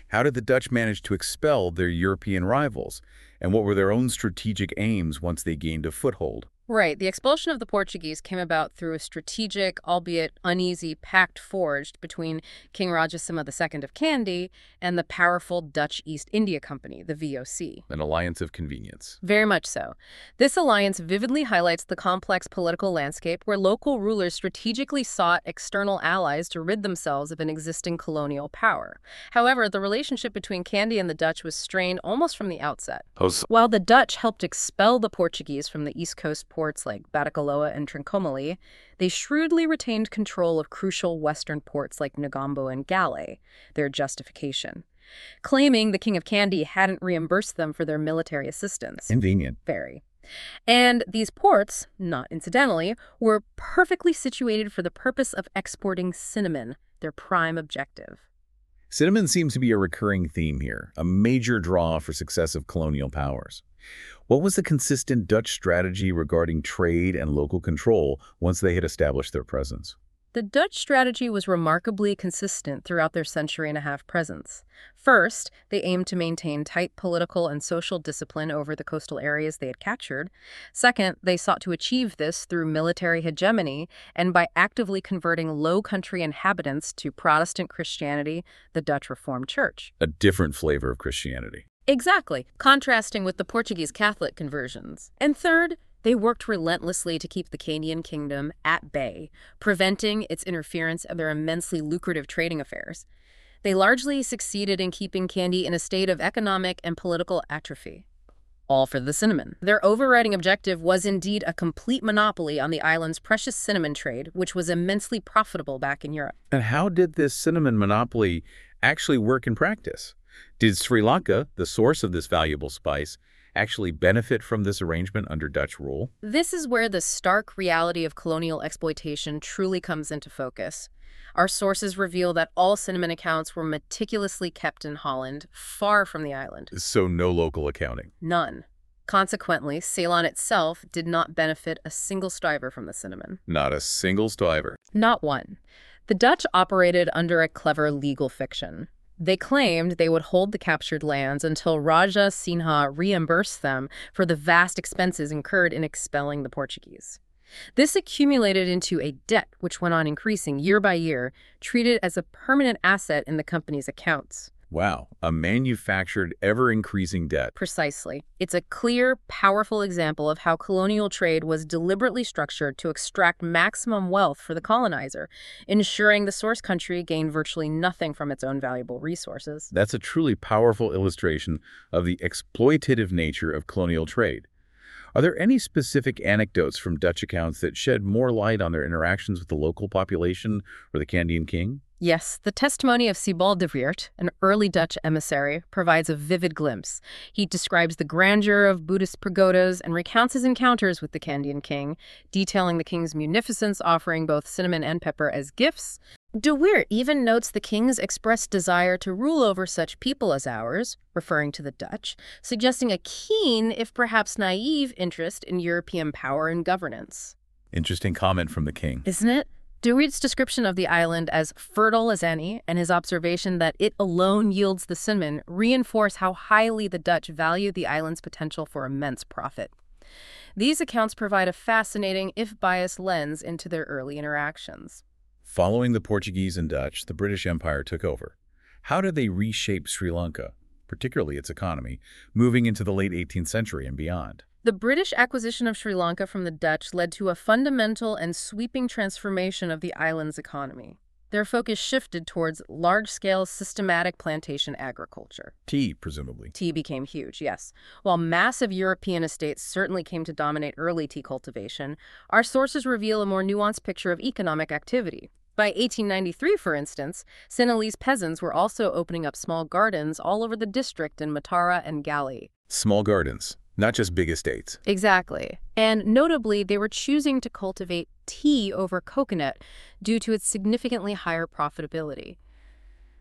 How did the Dutch manage to expel their European rivals? And what were their own strategic aims once they gained a foothold? Right. The expulsion of the Portuguese came about through a strategic, albeit uneasy, pact forged between King Rajasima the Second of Kandy and the powerful Dutch East India Company, the V O C. An alliance of convenience. Very much so. This alliance vividly highlights the complex political landscape where local rulers strategically sought external allies to rid themselves of an existing colonial power. However, the relationship between Kandy and the Dutch was strained almost from the outset. Oh, so While the Dutch helped expel the Portuguese from the East Coast ports like Batacaloa and Trincomalee, they shrewdly retained control of crucial western ports like Negombo and Galé, their justification, claiming the King of Kandy hadn't reimbursed them for their military assistance. convenient. Very. And these ports, not incidentally, were perfectly situated for the purpose of exporting cinnamon, their prime objective. Cinnamon seems to be a recurring theme here, a major draw for successive colonial powers. What was the consistent Dutch strategy regarding trade and local control once they had established their presence? The Dutch strategy was remarkably consistent throughout their century-and-a-half presence. First, they aimed to maintain tight political and social discipline over the coastal areas they had captured. Second, they sought to achieve this through military hegemony and by actively converting Low Country inhabitants to Protestant Christianity, the Dutch Reformed Church. A different flavor of Christianity. Exactly, contrasting with the Portuguese Catholic conversions. And third, they worked relentlessly to keep the Kandian kingdom at bay, preventing its interference in their immensely lucrative trading affairs. They largely succeeded in keeping Kandy in a state of economic and political atrophy. All for the cinnamon. Their overriding objective was indeed a complete monopoly on the island's precious cinnamon trade, which was immensely profitable back in Europe. And how did this cinnamon monopoly actually work in practice? Did Sri Lanka, the source of this valuable spice, actually benefit from this arrangement under Dutch rule? This is where the stark reality of colonial exploitation truly comes into focus. Our sources reveal that all cinnamon accounts were meticulously kept in Holland, far from the island. So no local accounting. None. Consequently, Ceylon itself did not benefit a single stiver from the cinnamon. Not a single stiver. Not one. The Dutch operated under a clever legal fiction. They claimed they would hold the captured lands until Raja Sinha reimbursed them for the vast expenses incurred in expelling the Portuguese. This accumulated into a debt which went on increasing year by year, treated as a permanent asset in the company's accounts. Wow, a manufactured, ever-increasing debt. Precisely. It's a clear, powerful example of how colonial trade was deliberately structured to extract maximum wealth for the colonizer, ensuring the source country gained virtually nothing from its own valuable resources. That's a truly powerful illustration of the exploitative nature of colonial trade. Are there any specific anecdotes from Dutch accounts that shed more light on their interactions with the local population or the Kandian king? Yes, the testimony of Sebald de Weert, an early Dutch emissary, provides a vivid glimpse. He describes the grandeur of Buddhist pagodas and recounts his encounters with the Kandian king, detailing the king's munificence, offering both cinnamon and pepper as gifts. De Weert even notes the king's expressed desire to rule over such people as ours, referring to the Dutch, suggesting a keen, if perhaps naive, interest in European power and governance. Interesting comment from the king. Isn't it? De Weert's description of the island as fertile as any and his observation that it alone yields the cinnamon reinforce how highly the Dutch value the island's potential for immense profit. These accounts provide a fascinating, if biased, lens into their early interactions. Following the Portuguese and Dutch, the British Empire took over. How did they reshape Sri Lanka, particularly its economy, moving into the late eighteenth century and beyond? The British acquisition of Sri Lanka from the Dutch led to a fundamental and sweeping transformation of the island's economy. Their focus shifted towards large-scale, systematic plantation agriculture. Tea, presumably. Tea became huge, yes. While massive European estates certainly came to dominate early tea cultivation, our sources reveal a more nuanced picture of economic activity. By eighteen ninety-three, for instance, Sinhalese peasants were also opening up small gardens all over the district in Matara and Gali. Small gardens, not just big estates. Exactly. And notably, they were choosing to cultivate tea over coconut due to its significantly higher profitability.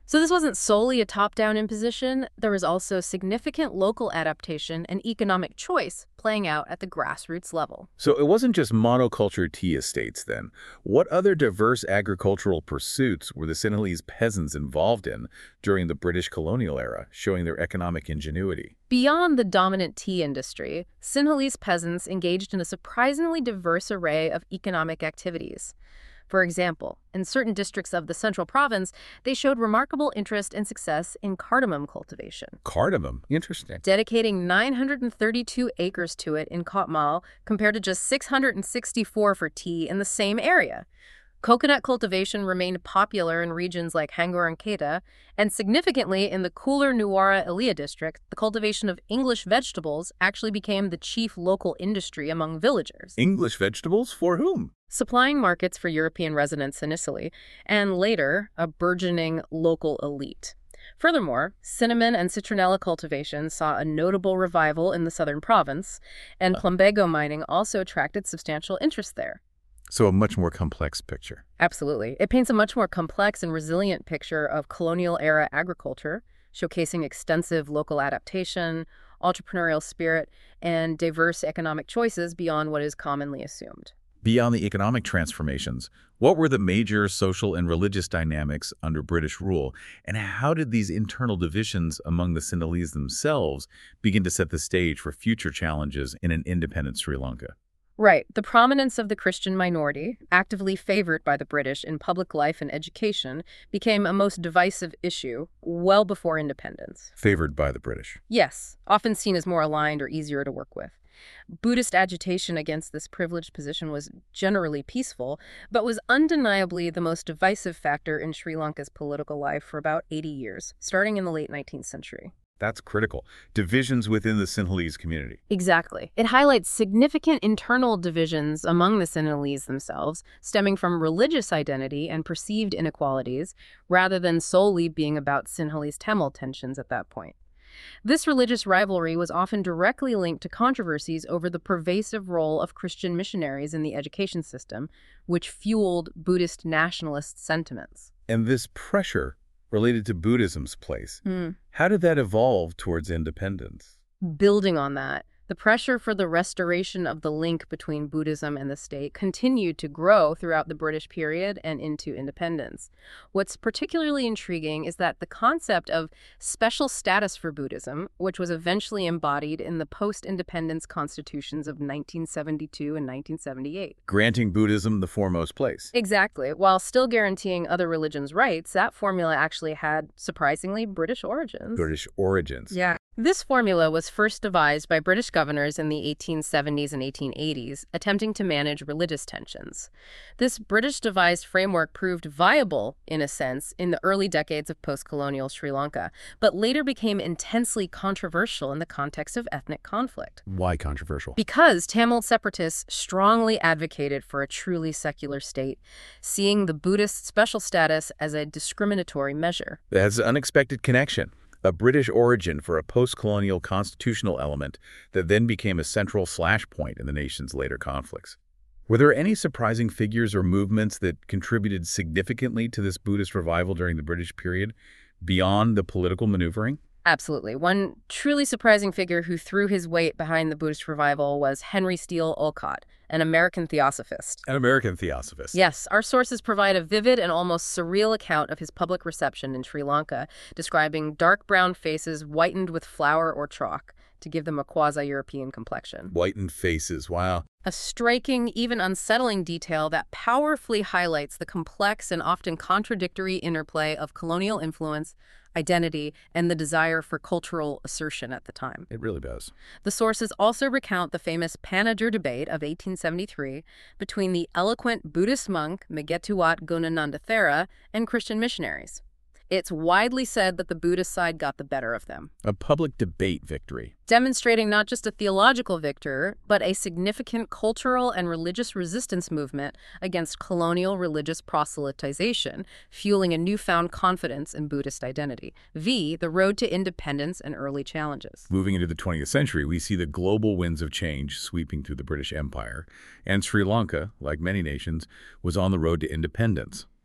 So this wasn't solely a top-down imposition. There was also significant local adaptation and economic choice playing out at the grassroots level. So it wasn't just monoculture tea estates then. What other diverse agricultural pursuits were the Sinhalese peasants involved in during the British colonial era, showing their economic ingenuity? Beyond the dominant tea industry, Sinhalese peasants engaged in a surprisingly diverse array of economic activities. For example, in certain districts of the central province, they showed remarkable interest and success in cardamom cultivation, Cardamom. Interesting. dedicating nine hundred thirty-two acres to it in Kotmal compared to just six hundred sixty-four for tea in the same area. Coconut cultivation remained popular in regions like Hangor and Kedah, and significantly in the cooler Nuwara Eliya district, the cultivation of English vegetables actually became the chief local industry among villagers, English vegetables? For whom? supplying markets for European residents initially, and later a burgeoning local elite. Furthermore, cinnamon and citronella cultivation saw a notable revival in the southern province, and plumbago mining also attracted substantial interest there. So a much more complex picture. Absolutely. It paints a much more complex and resilient picture of colonial-era agriculture, showcasing extensive local adaptation, entrepreneurial spirit, and diverse economic choices beyond what is commonly assumed. Beyond the economic transformations, what were the major social and religious dynamics under British rule, and how did these internal divisions among the Sinhalese themselves begin to set the stage for future challenges in an independent Sri Lanka? Right. The prominence of the Christian minority, actively favored by the British in public life and education, became a most divisive issue well before independence. Favored by the British. Yes, often seen as more aligned or easier to work with. Buddhist agitation against this privileged position was generally peaceful, but was undeniably the most divisive factor in Sri Lanka's political life for about eighty years, starting in the late nineteenth century. That's critical. Divisions within the Sinhalese community. Exactly. It highlights significant internal divisions among the Sinhalese themselves, stemming from religious identity and perceived inequalities, rather than solely being about Sinhalese-Tamil tensions at that point. This religious rivalry was often directly linked to controversies over the pervasive role of Christian missionaries in the education system, which fueled Buddhist nationalist sentiments. And this pressure related to Buddhism's place. Mm. How did that evolve towards independence? Building on that, the pressure for the restoration of the link between Buddhism and the state continued to grow throughout the British period and into independence. What's particularly intriguing is that the concept of special status for Buddhism, which was eventually embodied in the post-independence constitutions of nineteen seventy-two and nineteen seventy-eight. Granting Buddhism the foremost place. Exactly. While still guaranteeing other religions' rights, that formula actually had, surprisingly, British origins. British origins. Yeah. This formula was first devised by British governors in the eighteen seventies and eighteen eighties, attempting to manage religious tensions. This British-devised framework proved viable, in a sense, in the early decades of post-colonial Sri Lanka, but later became intensely controversial in the context of ethnic conflict. Why controversial? Because Tamil separatists strongly advocated for a truly secular state, seeing the Buddhist special status as a discriminatory measure. That's an unexpected connection. A British origin for a post-colonial constitutional element that then became a central flashpoint in the nation's later conflicts. Were there any surprising figures or movements that contributed significantly to this Buddhist revival during the British period, beyond the political maneuvering? Absolutely. One truly surprising figure who threw his weight behind the Buddhist revival was Henry Steele Olcott, an American theosophist. An American theosophist. Yes, our sources provide a vivid and almost surreal account of his public reception in Sri Lanka, describing dark brown faces whitened with flour or chalk to give them a quasi-European complexion. Whitened faces, wow. A striking, even unsettling detail that powerfully highlights the complex and often contradictory interplay of colonial influence, identity, and the desire for cultural assertion at the time. It really does. The sources also recount the famous Panadur debate of eighteen seventy-three between the eloquent Buddhist monk Megetuwat Gunananda Thera and Christian missionaries. It's widely said that the Buddhist side got the better of them, A public debate victory. demonstrating not just a theological victor, but a significant cultural and religious resistance movement against colonial religious proselytization, fueling a newfound confidence in Buddhist identity. V, the road to independence and early challenges. Moving into the twentieth century, we see the global winds of change sweeping through the British Empire, and Sri Lanka, like many nations, was on the road to independence.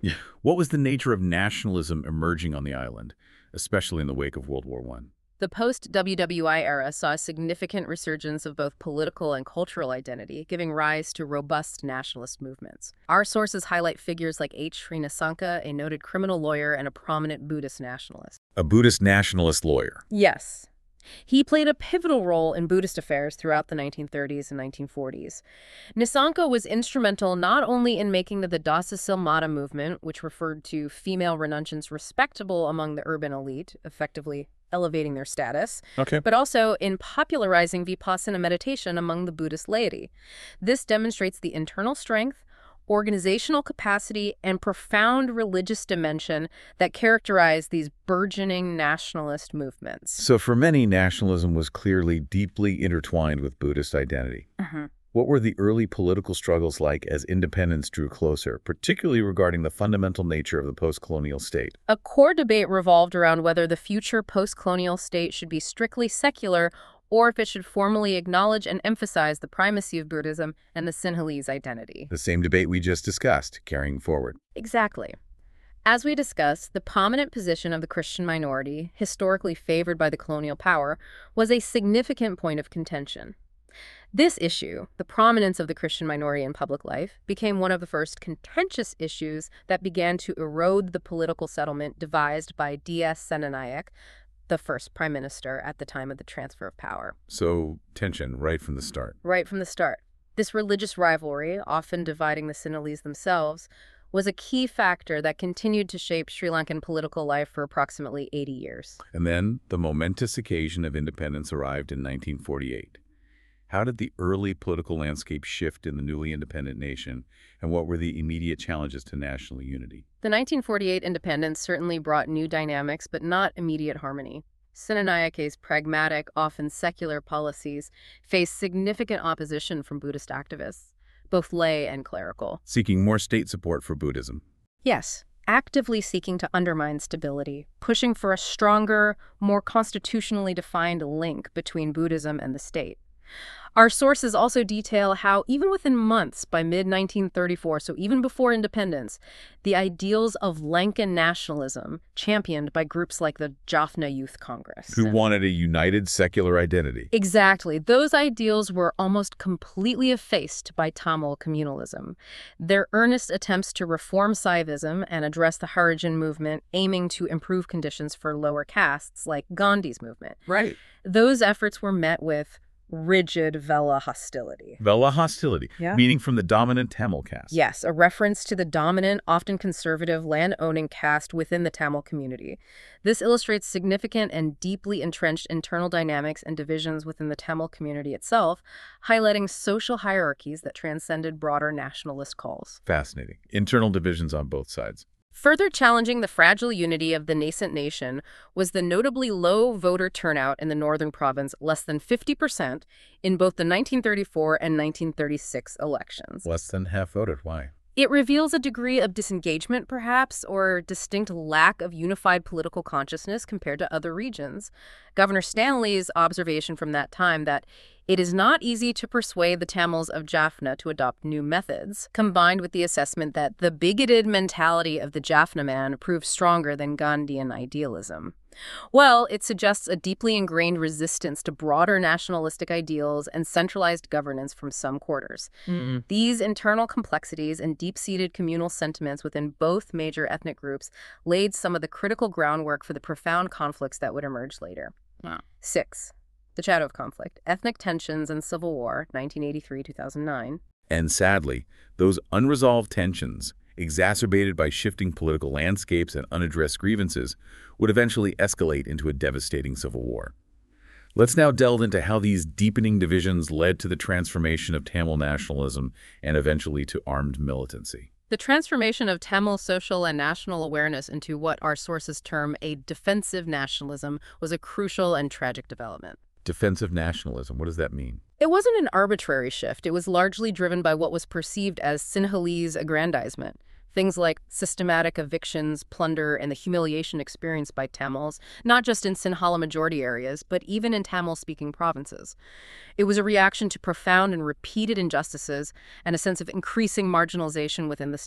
Yeah. What was the nature of nationalism emerging on the island, especially in the wake of World War One? The post-W W I era saw a significant resurgence of both political and cultural identity, giving rise to robust nationalist movements. Our sources highlight figures like H. Srinivasanka, a noted criminal lawyer and a prominent Buddhist nationalist. A Buddhist nationalist lawyer. Yes. He played a pivotal role in Buddhist affairs throughout the nineteen thirties and nineteen forties. Nisanka was instrumental not only in making the Dasa Silmata movement, which referred to female renunciants, respectable among the urban elite, effectively elevating their status, Okay. but also in popularizing Vipassana meditation among the Buddhist laity. This demonstrates the internal strength, organizational capacity, and profound religious dimension that characterize these burgeoning nationalist movements. So for many, nationalism was clearly deeply intertwined with Buddhist identity. Mm-hmm. What were the early political struggles like as independence drew closer, particularly regarding the fundamental nature of the post-colonial state? A core debate revolved around whether the future post-colonial state should be strictly secular or if it should formally acknowledge and emphasize the primacy of Buddhism and the Sinhalese identity. The same debate we just discussed, carrying forward. Exactly. As we discussed, the prominent position of the Christian minority, historically favored by the colonial power, was a significant point of contention. This issue, the prominence of the Christian minority in public life, became one of the first contentious issues that began to erode the political settlement devised by D S Senanayak, the first prime minister at the time of the transfer of power. So tension right from the start. Right from the start. This religious rivalry, often dividing the Sinhalese themselves, was a key factor that continued to shape Sri Lankan political life for approximately eighty years. And then the momentous occasion of independence arrived in nineteen forty-eight. How did the early political landscape shift in the newly independent nation, and what were the immediate challenges to national unity? The nineteen forty-eight independence certainly brought new dynamics, but not immediate harmony. Senanayak's pragmatic, often secular policies faced significant opposition from Buddhist activists, both lay and clerical. Seeking more state support for Buddhism. Yes, actively seeking to undermine stability, pushing for a stronger, more constitutionally defined link between Buddhism and the state. Our sources also detail how, even within months by mid nineteen thirty-four, so even before independence, the ideals of Lankan nationalism, championed by groups like the Jaffna Youth Congress. Who wanted a united secular identity. Exactly. Those ideals were almost completely effaced by Tamil communalism. Their earnest attempts to reform Saivism and address the Harijan movement, aiming to improve conditions for lower castes like Gandhi's movement. Right. Those efforts were met with rigid Vela hostility. Vela hostility, Yeah. meaning from the dominant Tamil caste. Yes, a reference to the dominant, often conservative, land-owning caste within the Tamil community. This illustrates significant and deeply entrenched internal dynamics and divisions within the Tamil community itself, highlighting social hierarchies that transcended broader nationalist calls. Fascinating. Internal divisions on both sides. Further challenging the fragile unity of the nascent nation was the notably low voter turnout in the northern province, less than fifty percent, in both the nineteen thirty-four and nineteen thirty-six elections. Less than half voted. Why? It reveals a degree of disengagement, perhaps, or distinct lack of unified political consciousness compared to other regions. Governor Stanley's observation from that time that it is not easy to persuade the Tamils of Jaffna to adopt new methods, combined with the assessment that the bigoted mentality of the Jaffna man proved stronger than Gandhian idealism. Well, it suggests a deeply ingrained resistance to broader nationalistic ideals and centralized governance from some quarters. Mm-mm. These internal complexities and deep-seated communal sentiments within both major ethnic groups laid some of the critical groundwork for the profound conflicts that would emerge later. Wow. Six. The Shadow of Conflict, Ethnic Tensions and Civil War, nineteen eighty-three to two thousand nine. And sadly, those unresolved tensions, exacerbated by shifting political landscapes and unaddressed grievances, would eventually escalate into a devastating civil war. Let's now delve into how these deepening divisions led to the transformation of Tamil nationalism and eventually to armed militancy. The transformation of Tamil social and national awareness into what our sources term a defensive nationalism was a crucial and tragic development. Defensive nationalism, what does that mean? It wasn't an arbitrary shift. It was largely driven by what was perceived as Sinhalese aggrandizement. Things like systematic evictions, plunder, and the humiliation experienced by Tamils, not just in Sinhala majority areas, but even in Tamil-speaking provinces. It was a reaction to profound and repeated injustices and a sense of increasing marginalization within the state.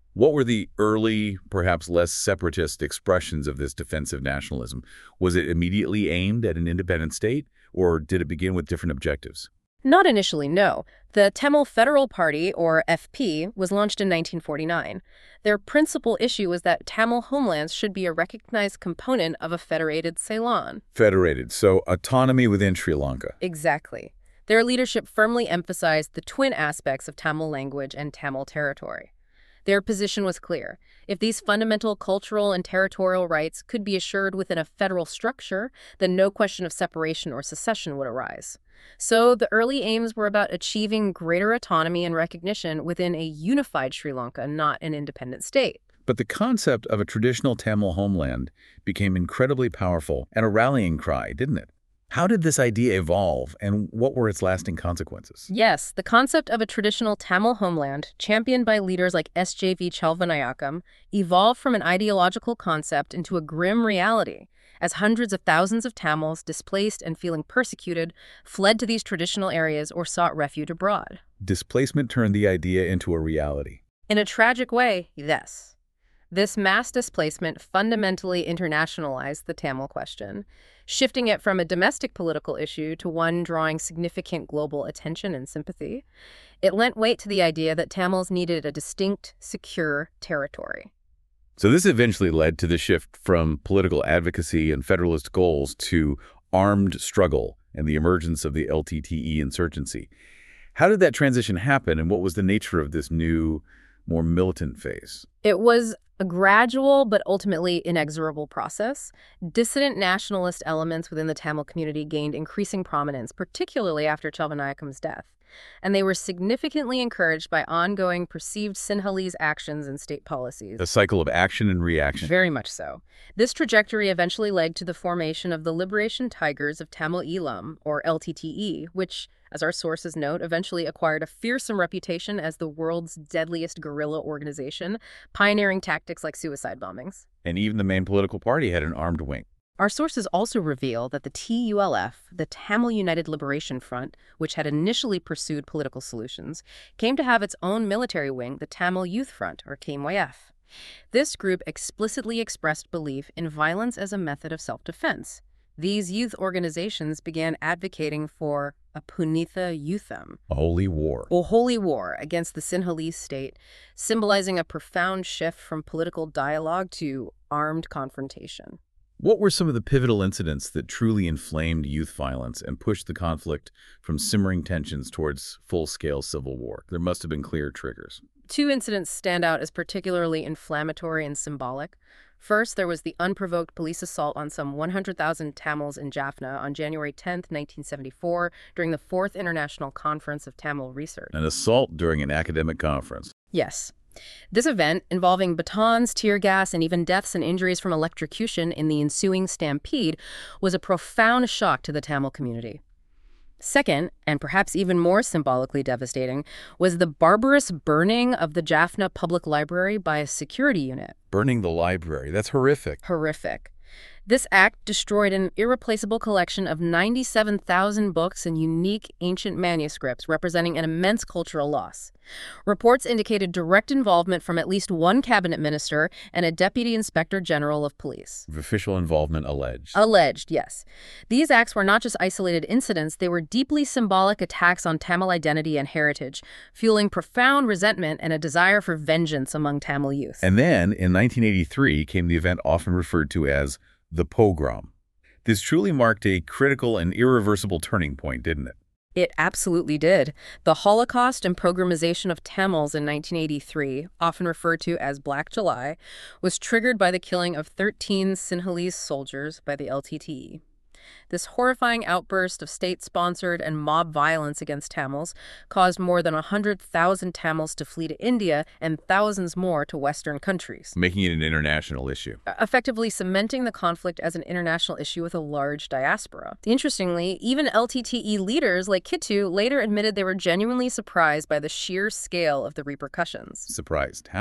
What were the early, perhaps less separatist expressions of this defensive nationalism? Was it immediately aimed at an independent state, or did it begin with different objectives? Not initially, no. The Tamil Federal Party, or F P, was launched in nineteen forty-nine. Their principal issue was that Tamil homelands should be a recognized component of a federated Ceylon. Federated, so autonomy within Sri Lanka. Exactly. Their leadership firmly emphasized the twin aspects of Tamil language and Tamil territory. Their position was clear. If these fundamental cultural and territorial rights could be assured within a federal structure, then no question of separation or secession would arise. So the early aims were about achieving greater autonomy and recognition within a unified Sri Lanka, not an independent state. But the concept of a traditional Tamil homeland became incredibly powerful and a rallying cry, didn't it? How did this idea evolve, and what were its lasting consequences? Yes, the concept of a traditional Tamil homeland, championed by leaders like S J V Chelvanayakam, evolved from an ideological concept into a grim reality, as hundreds of thousands of Tamils, displaced and feeling persecuted, fled to these traditional areas or sought refuge abroad. Displacement turned the idea into a reality. In a tragic way, yes. This mass displacement fundamentally internationalized the Tamil question, shifting it from a domestic political issue to one drawing significant global attention and sympathy. It lent weight to the idea that Tamils needed a distinct, secure territory. So this eventually led to the shift from political advocacy and federalist goals to armed struggle and the emergence of the L T T E insurgency. How did that transition happen, and what was the nature of this new, more militant phase? It was a gradual but ultimately inexorable process. Dissident nationalist elements within the Tamil community gained increasing prominence, particularly after Chelvanayakam's death, and they were significantly encouraged by ongoing perceived Sinhalese actions and state policies. A cycle of action and reaction. Very much so. This trajectory eventually led to the formation of the Liberation Tigers of Tamil Eelam, or L T T E, which, as our sources note, eventually acquired a fearsome reputation as the world's deadliest guerrilla organization, pioneering tactics like suicide bombings. And even the main political party had an armed wing. Our sources also reveal that the T U L F, the Tamil United Liberation Front, which had initially pursued political solutions, came to have its own military wing, the Tamil Youth Front, or K M Y F. This group explicitly expressed belief in violence as a method of self-defense. These youth organizations began advocating for a Punitha Yutham, A holy war. a holy war against the Sinhalese state, symbolizing a profound shift from political dialogue to armed confrontation. What were some of the pivotal incidents that truly inflamed youth violence and pushed the conflict from simmering tensions towards full-scale civil war? There must have been clear triggers. Two incidents stand out as particularly inflammatory and symbolic. First, there was the unprovoked police assault on some one hundred thousand Tamils in Jaffna on January tenth, nineteen seventy-four, during the Fourth International Conference of Tamil Research. An assault during an academic conference. Yes. This event, involving batons, tear gas, and even deaths and injuries from electrocution in the ensuing stampede, was a profound shock to the Tamil community. Second, and perhaps even more symbolically devastating, was the barbarous burning of the Jaffna Public Library by a security unit. Burning the library. That's horrific. Horrific. This act destroyed an irreplaceable collection of ninety-seven thousand books and unique ancient manuscripts, representing an immense cultural loss. Reports indicated direct involvement from at least one cabinet minister and a deputy inspector general of police. Official involvement alleged. Alleged, yes. These acts were not just isolated incidents, they were deeply symbolic attacks on Tamil identity and heritage, fueling profound resentment and a desire for vengeance among Tamil youth. And then, in nineteen eighty-three, came the event often referred to as the pogrom. This truly marked a critical and irreversible turning point, didn't it? It absolutely did. The Holocaust and pogromization of Tamils in nineteen eighty-three, often referred to as Black July, was triggered by the killing of thirteen Sinhalese soldiers by the L T T E. This horrifying outburst of state-sponsored and mob violence against Tamils caused more than one hundred thousand Tamils to flee to India and thousands more to Western countries, making it an international issue. Effectively cementing the conflict as an international issue with a large diaspora. Interestingly, even L T T E leaders like Kittu later admitted they were genuinely surprised by the sheer scale of the repercussions. Surprised? How?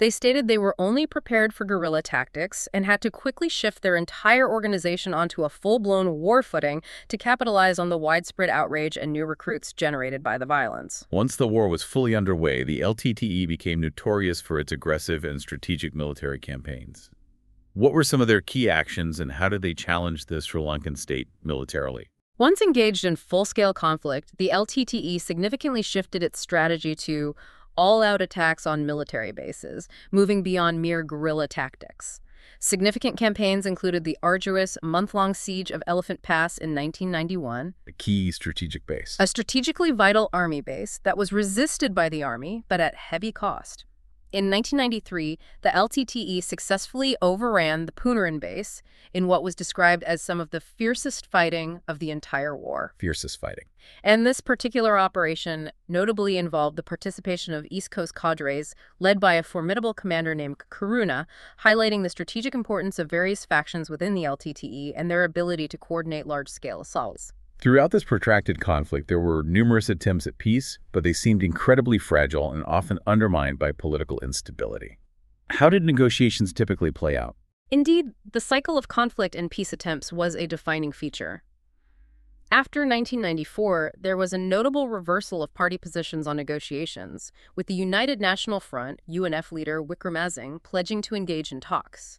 They stated they were only prepared for guerrilla tactics and had to quickly shift their entire organization onto a full-blown war footing to capitalize on the widespread outrage and new recruits generated by the violence. Once the war was fully underway, the L T T E became notorious for its aggressive and strategic military campaigns. What were some of their key actions, and how did they challenge the Sri Lankan state militarily? Once engaged in full-scale conflict, the L T T E significantly shifted its strategy to all-out attacks on military bases, moving beyond mere guerrilla tactics. Significant campaigns included the arduous, month-long siege of Elephant Pass in nineteen ninety-one, A key strategic base. a strategically vital army base that was resisted by the army, but at heavy cost. In nineteen ninety-three, the L T T E successfully overran the Punaran base in what was described as some of the fiercest fighting of the entire war. Fiercest fighting. And this particular operation notably involved the participation of East Coast cadres led by a formidable commander named Karuna, highlighting the strategic importance of various factions within the L T T E and their ability to coordinate large-scale assaults. Throughout this protracted conflict, there were numerous attempts at peace, but they seemed incredibly fragile and often undermined by political instability. How did negotiations typically play out? Indeed, the cycle of conflict and peace attempts was a defining feature. After nineteen ninety-four, there was a notable reversal of party positions on negotiations, with the United National Front, U N F leader Wickremesinghe, pledging to engage in talks.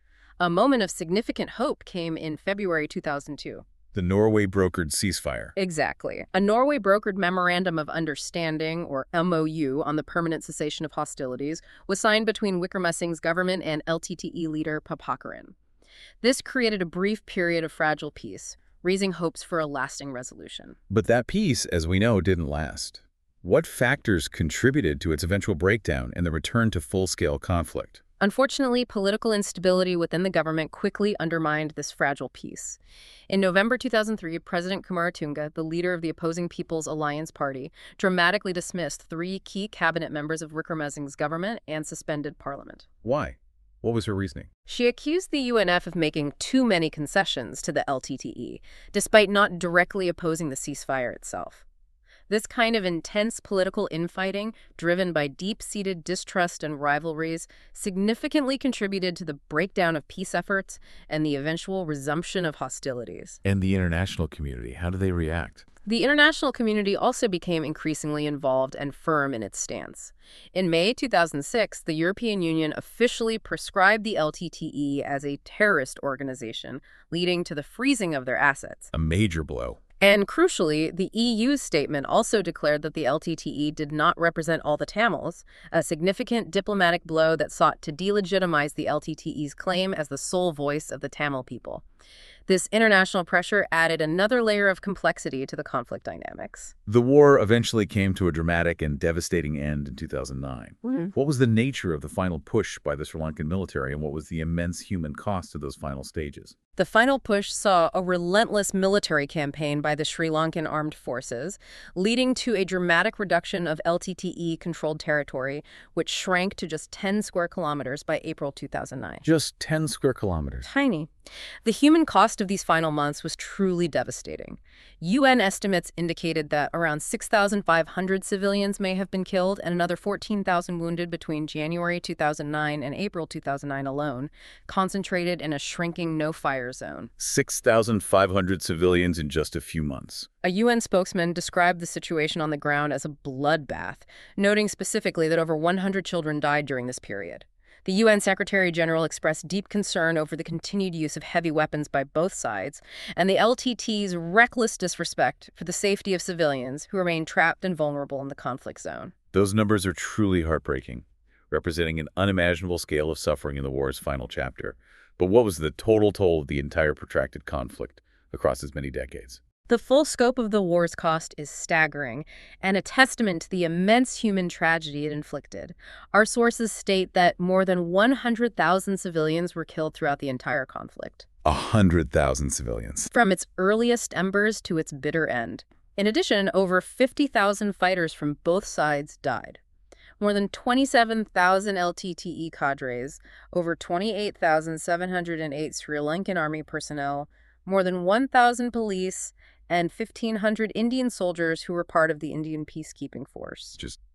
A moment of significant hope came in February two thousand two. The Norway-brokered ceasefire. Exactly. A Norway-brokered Memorandum of Understanding, or M O U, on the permanent cessation of hostilities was signed between Wickremesinghe's government and L T T E leader Prabhakaran. This created a brief period of fragile peace, raising hopes for a lasting resolution. But that peace, as we know, didn't last. What factors contributed to its eventual breakdown and the return to full-scale conflict? Unfortunately, political instability within the government quickly undermined this fragile peace. In November two thousand three, President Kumaratunga, the leader of the opposing People's Alliance Party, dramatically dismissed three key cabinet members of Wickremesinghe's government and suspended parliament. Why? What was her reasoning? She accused the U N F of making too many concessions to the L T T E, despite not directly opposing the ceasefire itself. This kind of intense political infighting, driven by deep-seated distrust and rivalries, significantly contributed to the breakdown of peace efforts and the eventual resumption of hostilities. And the international community, how do they react? The international community also became increasingly involved and firm in its stance. In May two thousand six, the European Union officially prescribed the L T T E as a terrorist organization, leading to the freezing of their assets. A major blow. And crucially, the E U's statement also declared that the L T T E did not represent all the Tamils, a significant diplomatic blow that sought to delegitimize the L T T E's claim as the sole voice of the Tamil people. This international pressure added another layer of complexity to the conflict dynamics. The war eventually came to a dramatic and devastating end in two thousand nine. Mm-hmm. What was the nature of the final push by the Sri Lankan military, and what was the immense human cost of those final stages? The final push saw a relentless military campaign by the Sri Lankan armed forces, leading to a dramatic reduction of L T T E-controlled territory, which shrank to just ten square kilometers by April two thousand nine. Just ten square kilometers. Tiny. The human cost of these final months was truly devastating. U N estimates indicated that around six thousand five hundred civilians may have been killed and another fourteen thousand wounded between January two thousand nine and April two thousand nine alone, concentrated in a shrinking no-fire zone. six thousand five hundred civilians in just a few months. A U N spokesman described the situation on the ground as a bloodbath, noting specifically that over one hundred children died during this period. The U N Secretary-General expressed deep concern over the continued use of heavy weapons by both sides and the L T T's reckless disrespect for the safety of civilians who remain trapped and vulnerable in the conflict zone. Those numbers are truly heartbreaking, representing an unimaginable scale of suffering in the war's final chapter. But what was the total toll of the entire protracted conflict across as many decades? The full scope of the war's cost is staggering and a testament to the immense human tragedy it inflicted. Our sources state that more than one hundred thousand civilians were killed throughout the entire conflict. A hundred thousand civilians. From its earliest embers to its bitter end. In addition, over fifty thousand fighters from both sides died. More than twenty-seven thousand L T T E cadres, over twenty-eight thousand seven hundred eight Sri Lankan army personnel, more than one thousand police, and fifteen hundred Indian soldiers who were part of the Indian peacekeeping force. Just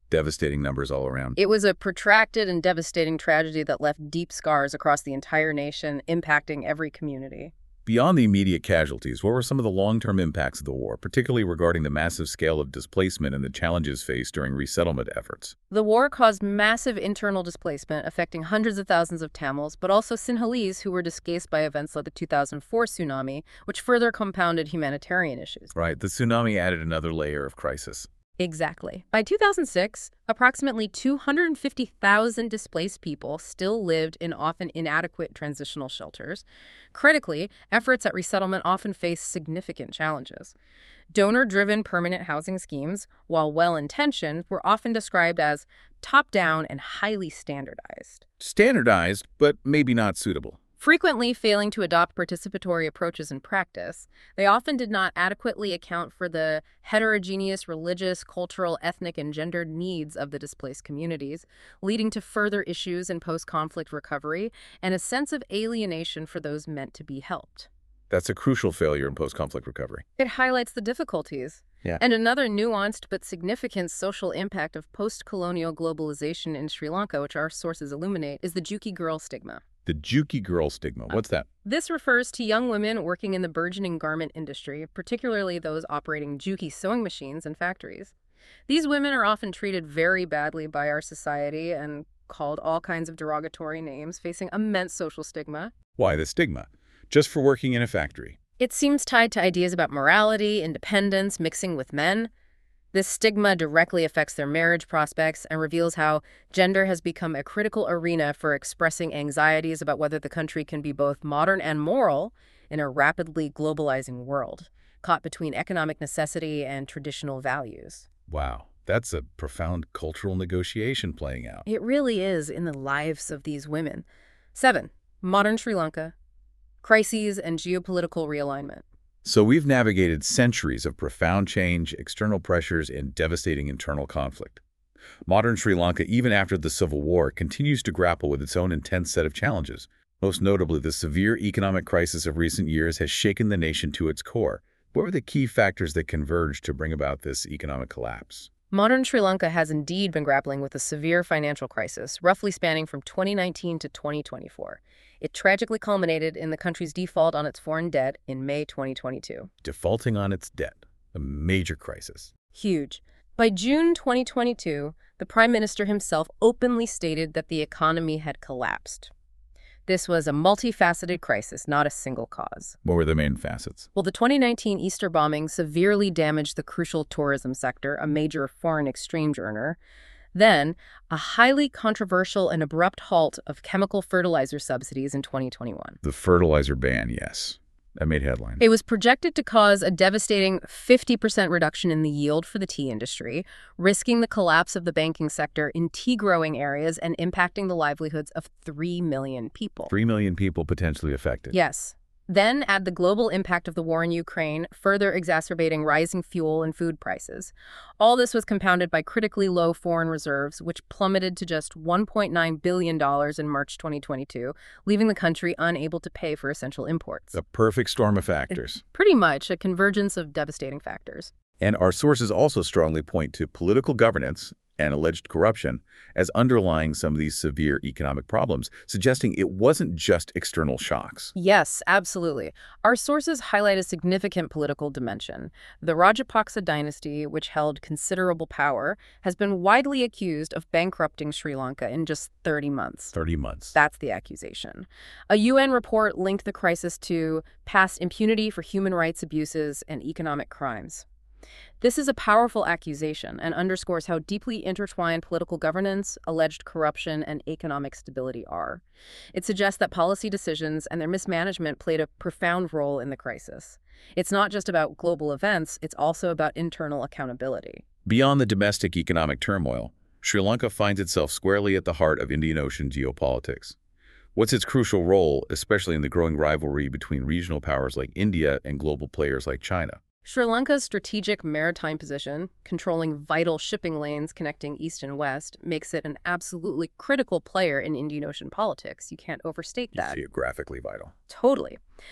Devastating numbers all around. It was a protracted and devastating tragedy that left deep scars across the entire nation, impacting every community. Beyond the immediate casualties, what were some of the long-term impacts of the war, particularly regarding the massive scale of displacement and the challenges faced during resettlement efforts? The war caused massive internal displacement, affecting hundreds of thousands of Tamils, but also Sinhalese who were displaced by events like the two thousand four tsunami, which further compounded humanitarian issues. Right, the tsunami added another layer of crisis. Exactly. By two thousand six, approximately two hundred fifty thousand displaced people still lived in often inadequate transitional shelters. Critically, efforts at resettlement often face significant challenges. Donor-driven permanent housing schemes, while well-intentioned, were often described as top-down and highly standardized. Standardized, but maybe not suitable. Frequently failing to adopt participatory approaches in practice, they often did not adequately account for the heterogeneous religious, cultural, ethnic, and gendered needs of the displaced communities, leading to further issues in post-conflict recovery and a sense of alienation for those meant to be helped. That's a crucial failure in post-conflict recovery. It highlights the difficulties. Yeah. And another nuanced but significant social impact of post-colonial globalization in Sri Lanka, which our sources illuminate, is the Juki girl stigma. The Juki girl stigma. What's that? This refers to young women working in the burgeoning garment industry, particularly those operating Juki sewing machines in factories. These women are often treated very badly by our society and called all kinds of derogatory names, facing immense social stigma. Why the stigma? Just for working in a factory. It seems tied to ideas about morality, independence, mixing with men. This stigma directly affects their marriage prospects and reveals how gender has become a critical arena for expressing anxieties about whether the country can be both modern and moral in a rapidly globalizing world, caught between economic necessity and traditional values. Wow, that's a profound cultural negotiation playing out. It really is in the lives of these women. Seven, modern Sri Lanka, crises and geopolitical realignment. So we've navigated centuries of profound change, external pressures, and devastating internal conflict. Modern Sri Lanka, even after the Civil War, continues to grapple with its own intense set of challenges. Most notably, the severe economic crisis of recent years has shaken the nation to its core. What were the key factors that converged to bring about this economic collapse? Modern Sri Lanka has indeed been grappling with a severe financial crisis, roughly spanning from twenty nineteen to twenty twenty-four. It tragically culminated in the country's default on its foreign debt in May twenty twenty-two. Defaulting on its debt, a major crisis. Huge. By June twenty twenty-two, the Prime Minister himself openly stated that the economy had collapsed. This was a multifaceted crisis, not a single cause. What were the main facets? Well, the twenty nineteen Easter bombing severely damaged the crucial tourism sector, a major foreign exchange earner. Then, a highly controversial and abrupt halt of chemical fertilizer subsidies in twenty twenty-one. The fertilizer ban, yes. That made headlines. It was projected to cause a devastating fifty percent reduction in the yield for the tea industry, risking the collapse of the banking sector in tea-growing areas and impacting the livelihoods of three million people. Three million people potentially affected. Yes. Then add the global impact of the war in Ukraine, further exacerbating rising fuel and food prices. All this was compounded by critically low foreign reserves, which plummeted to just one point nine billion dollars in March twenty twenty-two, leaving the country unable to pay for essential imports. A perfect storm of factors. Pretty much a convergence of devastating factors. And our sources also strongly point to political governance and alleged corruption as underlying some of these severe economic problems, suggesting it wasn't just external shocks. Yes, absolutely. Our sources highlight a significant political dimension. The Rajapaksa dynasty, which held considerable power, has been widely accused of bankrupting Sri Lanka in just thirty months. thirty months. That's the accusation. A U N report linked the crisis to past impunity for human rights abuses and economic crimes. This is a powerful accusation and underscores how deeply intertwined political governance, alleged corruption, and economic stability are. It suggests that policy decisions and their mismanagement played a profound role in the crisis. It's not just about global events, it's also about internal accountability. Beyond the domestic economic turmoil, Sri Lanka finds itself squarely at the heart of Indian Ocean geopolitics. What's its crucial role, especially in the growing rivalry between regional powers like India and global players like China? Sri Lanka's strategic maritime position, controlling vital shipping lanes connecting east and west, makes it an absolutely critical player in Indian Ocean politics. You can't overstate that. Geographically vital. Totally.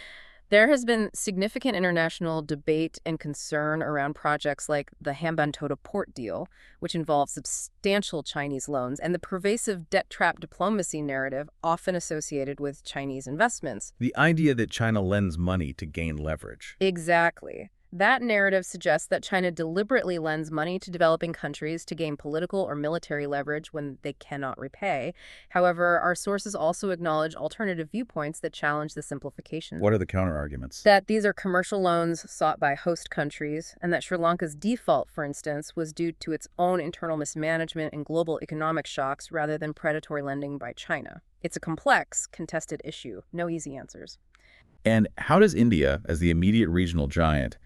There has been significant international debate and concern around projects like the Hambantota port deal, which involves substantial Chinese loans, and the pervasive debt trap diplomacy narrative often associated with Chinese investments. The idea that China lends money to gain leverage. Exactly. That narrative suggests that China deliberately lends money to developing countries to gain political or military leverage when they cannot repay. However, our sources also acknowledge alternative viewpoints that challenge the simplification. What are the counterarguments? That these are commercial loans sought by host countries, and that Sri Lanka's default, for instance, was due to its own internal mismanagement and global economic shocks rather than predatory lending by China. It's a complex, contested issue. No easy answers. And how does India, as the immediate regional giant,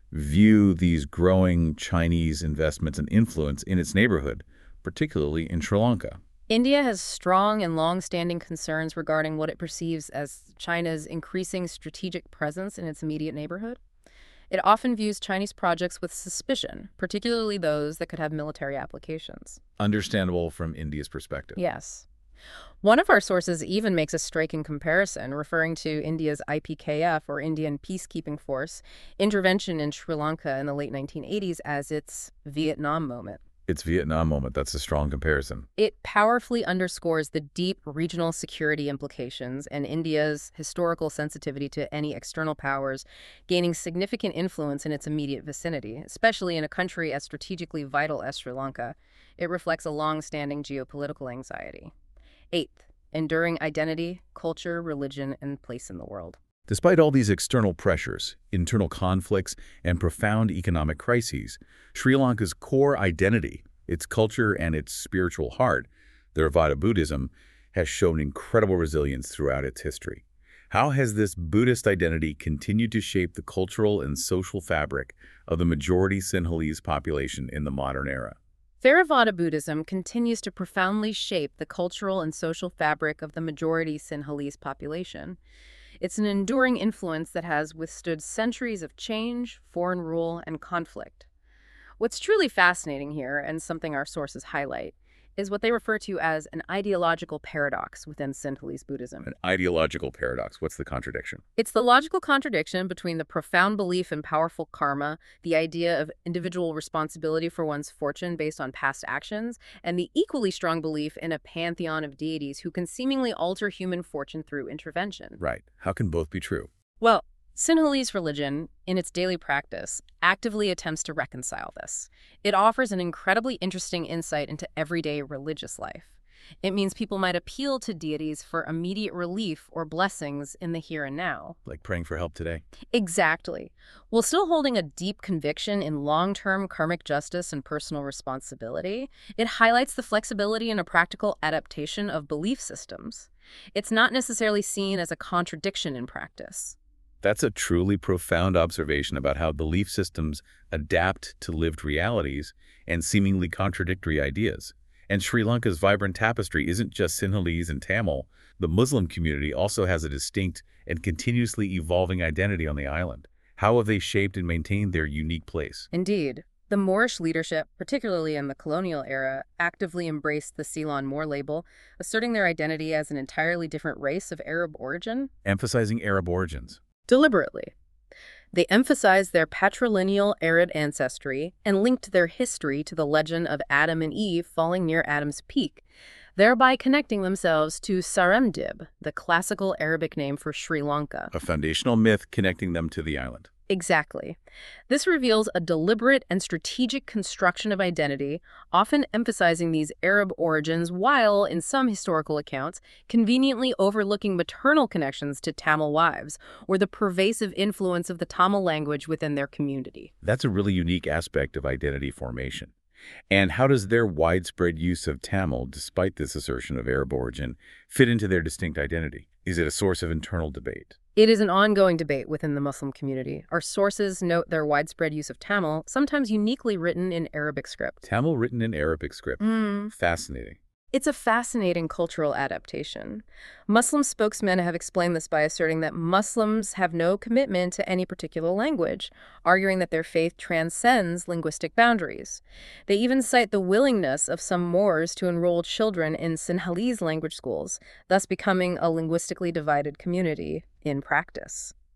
view these growing Chinese investments and influence in its neighborhood, particularly in Sri Lanka? India has strong and long-standing concerns regarding what it perceives as China's increasing strategic presence in its immediate neighborhood. It often views Chinese projects with suspicion, particularly those that could have military applications. Understandable from India's perspective. Yes. One of our sources even makes a striking comparison, referring to India's I P K F, or Indian Peacekeeping Force, intervention in Sri Lanka in the late nineteen eighties as its Vietnam moment. Its Vietnam moment, that's a strong comparison. It powerfully underscores the deep regional security implications and India's historical sensitivity to any external powers gaining significant influence in its immediate vicinity, especially in a country as strategically vital as Sri Lanka. It reflects a long-standing geopolitical anxiety. Eighth, enduring identity, culture, religion, and place in the world. Despite all these external pressures, internal conflicts, and profound economic crises, Sri Lanka's core identity, its culture, and its spiritual heart, Theravada Buddhism, has shown incredible resilience throughout its history. How has this Buddhist identity continued to shape the cultural and social fabric of the majority Sinhalese population in the modern era? Theravada Buddhism continues to profoundly shape the cultural and social fabric of the majority Sinhalese population. It's an enduring influence that has withstood centuries of change, foreign rule, and conflict. What's truly fascinating here, and something our sources highlight, is what they refer to as an ideological paradox within Sinhalese Buddhism. An ideological paradox. What's the contradiction? It's the logical contradiction between the profound belief in powerful karma, the idea of individual responsibility for one's fortune based on past actions, and the equally strong belief in a pantheon of deities who can seemingly alter human fortune through intervention. Right. How can both be true? Well, Sinhalese religion, in its daily practice, actively attempts to reconcile this. It offers an incredibly interesting insight into everyday religious life. It means people might appeal to deities for immediate relief or blessings in the here and now. Like praying for help today? Exactly. While still holding a deep conviction in long-term karmic justice and personal responsibility, it highlights the flexibility and a practical adaptation of belief systems. It's not necessarily seen as a contradiction in practice. That's a truly profound observation about how belief systems adapt to lived realities and seemingly contradictory ideas. And Sri Lanka's vibrant tapestry isn't just Sinhalese and Tamil. The Muslim community also has a distinct and continuously evolving identity on the island. How have they shaped and maintained their unique place? Indeed. The Moorish leadership, particularly in the colonial era, actively embraced the Ceylon Moor label, asserting their identity as an entirely different race of Arab origin. Emphasizing Arab origins. Deliberately. They emphasized their patrilineal arid ancestry and linked their history to the legend of Adam and Eve falling near Adam's peak, thereby connecting themselves to Saremdib, the classical Arabic name for Sri Lanka. A foundational myth connecting them to the island. Exactly. This reveals a deliberate and strategic construction of identity, often emphasizing these Arab origins while, in some historical accounts, conveniently overlooking maternal connections to Tamil wives or the pervasive influence of the Tamil language within their community. That's a really unique aspect of identity formation. And how does their widespread use of Tamil, despite this assertion of Arab origin, fit into their distinct identity? Is it a source of internal debate? It is an ongoing debate within the Muslim community. Our sources note their widespread use of Tamil, sometimes uniquely written in Arabic script. Tamil written in Arabic script. Mm. Fascinating. It's a fascinating cultural adaptation. Muslim spokesmen have explained this by asserting that Muslims have no commitment to any particular language, arguing that their faith transcends linguistic boundaries. They even cite the willingness of some Moors to enroll children in Sinhalese language schools, thus becoming a linguistically divided community in practice.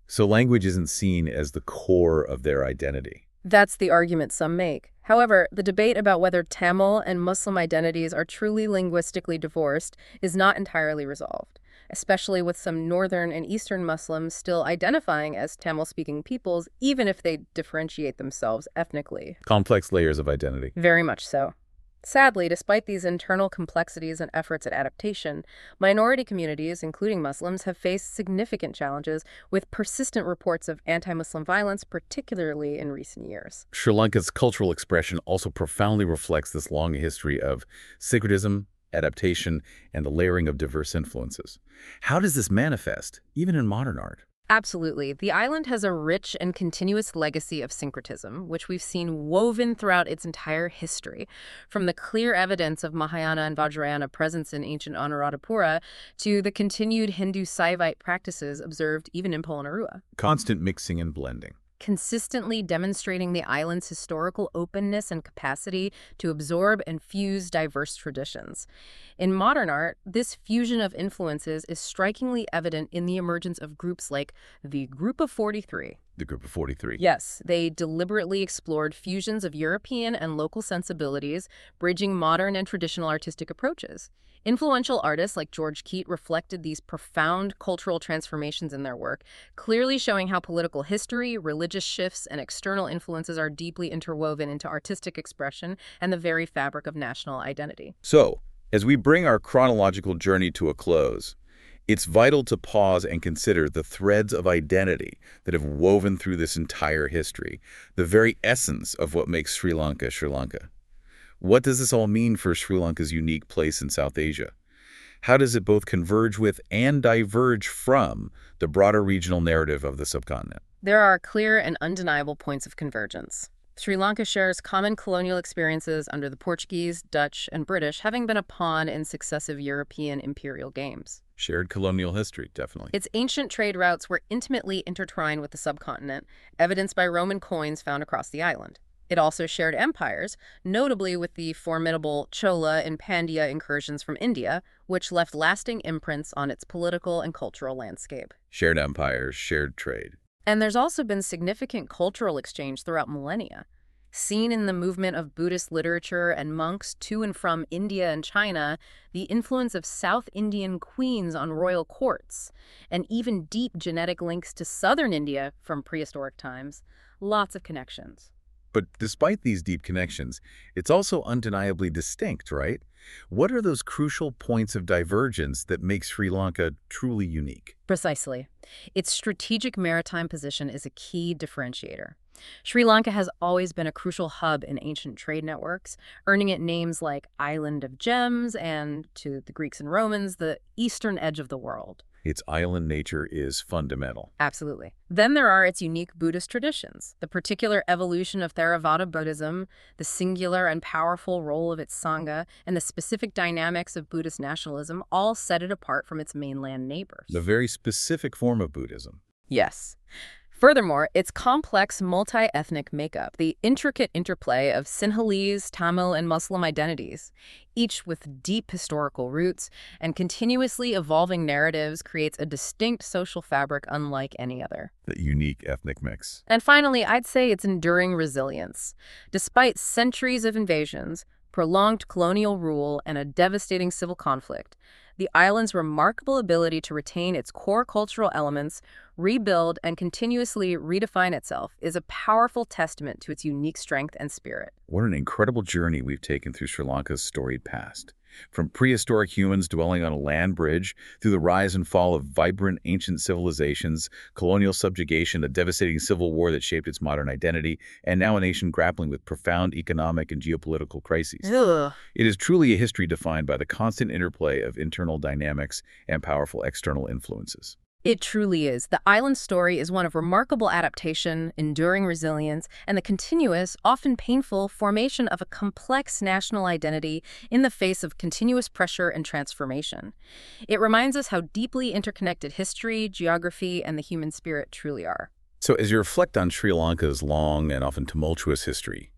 So language isn't seen as the core of their identity. That's the argument some make. However, the debate about whether Tamil and Muslim identities are truly linguistically divorced is not entirely resolved, especially with some northern and eastern Muslims still identifying as Tamil-speaking peoples, even if they differentiate themselves ethnically. Complex layers of identity. Very much so. Sadly, despite these internal complexities and efforts at adaptation, minority communities, including Muslims, have faced significant challenges with persistent reports of anti-Muslim violence, particularly in recent years. Sri Lanka's cultural expression also profoundly reflects this long history of syncretism, adaptation, and the layering of diverse influences. How does this manifest, even in modern art? Absolutely. The island has a rich and continuous legacy of syncretism, which we've seen woven throughout its entire history, from the clear evidence of Mahayana and Vajrayana presence in ancient Anuradhapura to the continued Hindu Saivite practices observed even in Polonnaruwa. Constant mixing and blending. Consistently demonstrating the island's historical openness and capacity to absorb and fuse diverse traditions. In modern art, this fusion of influences is strikingly evident in the emergence of groups like the Group of forty-three. The Group of forty-three. Yes, they deliberately explored fusions of European and local sensibilities, bridging modern and traditional artistic approaches. Influential artists like George Keat reflected these profound cultural transformations in their work, clearly showing how political history, religious shifts, and external influences are deeply interwoven into artistic expression and the very fabric of national identity. So, as we bring our chronological journey to a close, it's vital to pause and consider the threads of identity that have woven through this entire history, the very essence of what makes Sri Lanka Sri Lanka. What does this all mean for Sri Lanka's unique place in South Asia? How does it both converge with and diverge from the broader regional narrative of the subcontinent? There are clear and undeniable points of convergence. Sri Lanka shares common colonial experiences under the Portuguese, Dutch, and British, having been a pawn in successive European imperial games. Shared colonial history, definitely. Its ancient trade routes were intimately intertwined with the subcontinent, evidenced by Roman coins found across the island. It also shared empires, notably with the formidable Chola and Pandya incursions from India, which left lasting imprints on its political and cultural landscape. Shared empires, shared trade. And there's also been significant cultural exchange throughout millennia. Seen in the movement of Buddhist literature and monks to and from India and China, the influence of South Indian queens on royal courts, and even deep genetic links to southern India from prehistoric times, lots of connections. But despite these deep connections, it's also undeniably distinct, right? What are those crucial points of divergence that make Sri Lanka truly unique? Precisely. Its strategic maritime position is a key differentiator. Sri Lanka has always been a crucial hub in ancient trade networks, earning it names like Island of Gems and, to the Greeks and Romans, the eastern edge of the world. Its island nature is fundamental. Absolutely. Then there are its unique Buddhist traditions, the particular evolution of Theravada Buddhism, the singular and powerful role of its Sangha, and the specific dynamics of Buddhist nationalism all set it apart from its mainland neighbors. The very specific form of Buddhism. Yes. Furthermore, its complex multi-ethnic makeup, the intricate interplay of Sinhalese, Tamil, and Muslim identities, each with deep historical roots and continuously evolving narratives, creates a distinct social fabric unlike any other. The unique ethnic mix. And finally, I'd say its enduring resilience. Despite centuries of invasions, prolonged colonial rule, and a devastating civil conflict, the island's remarkable ability to retain its core cultural elements, rebuild, and continuously redefine itself is a powerful testament to its unique strength and spirit. What an incredible journey we've taken through Sri Lanka's storied past. From prehistoric humans dwelling on a land bridge, through the rise and fall of vibrant ancient civilizations, colonial subjugation, a devastating civil war that shaped its modern identity, and now a nation grappling with profound economic and geopolitical crises. Ugh. It is truly a history defined by the constant interplay of internal dynamics and powerful external influences. It truly is. The island story is one of remarkable adaptation, enduring resilience, and the continuous, often painful, formation of a complex national identity in the face of continuous pressure and transformation. It reminds us how deeply interconnected history, geography, and the human spirit truly are. So as you reflect on Sri Lanka's long and often tumultuous history,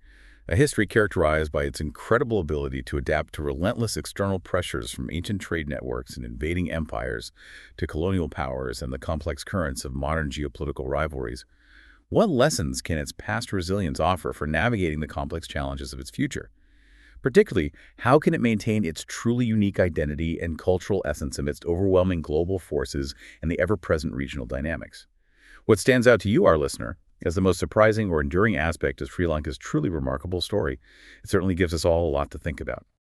A history characterized by its incredible ability to adapt to relentless external pressures from ancient trade networks and invading empires to colonial powers and the complex currents of modern geopolitical rivalries. What lessons can its past resilience offer for navigating the complex challenges of its future? Particularly, how can it maintain its truly unique identity and cultural essence amidst overwhelming global forces and the ever-present regional dynamics? What stands out to you, our listener, as the most surprising or enduring aspect of Sri Lanka's truly remarkable story? It certainly gives us all a lot to think about.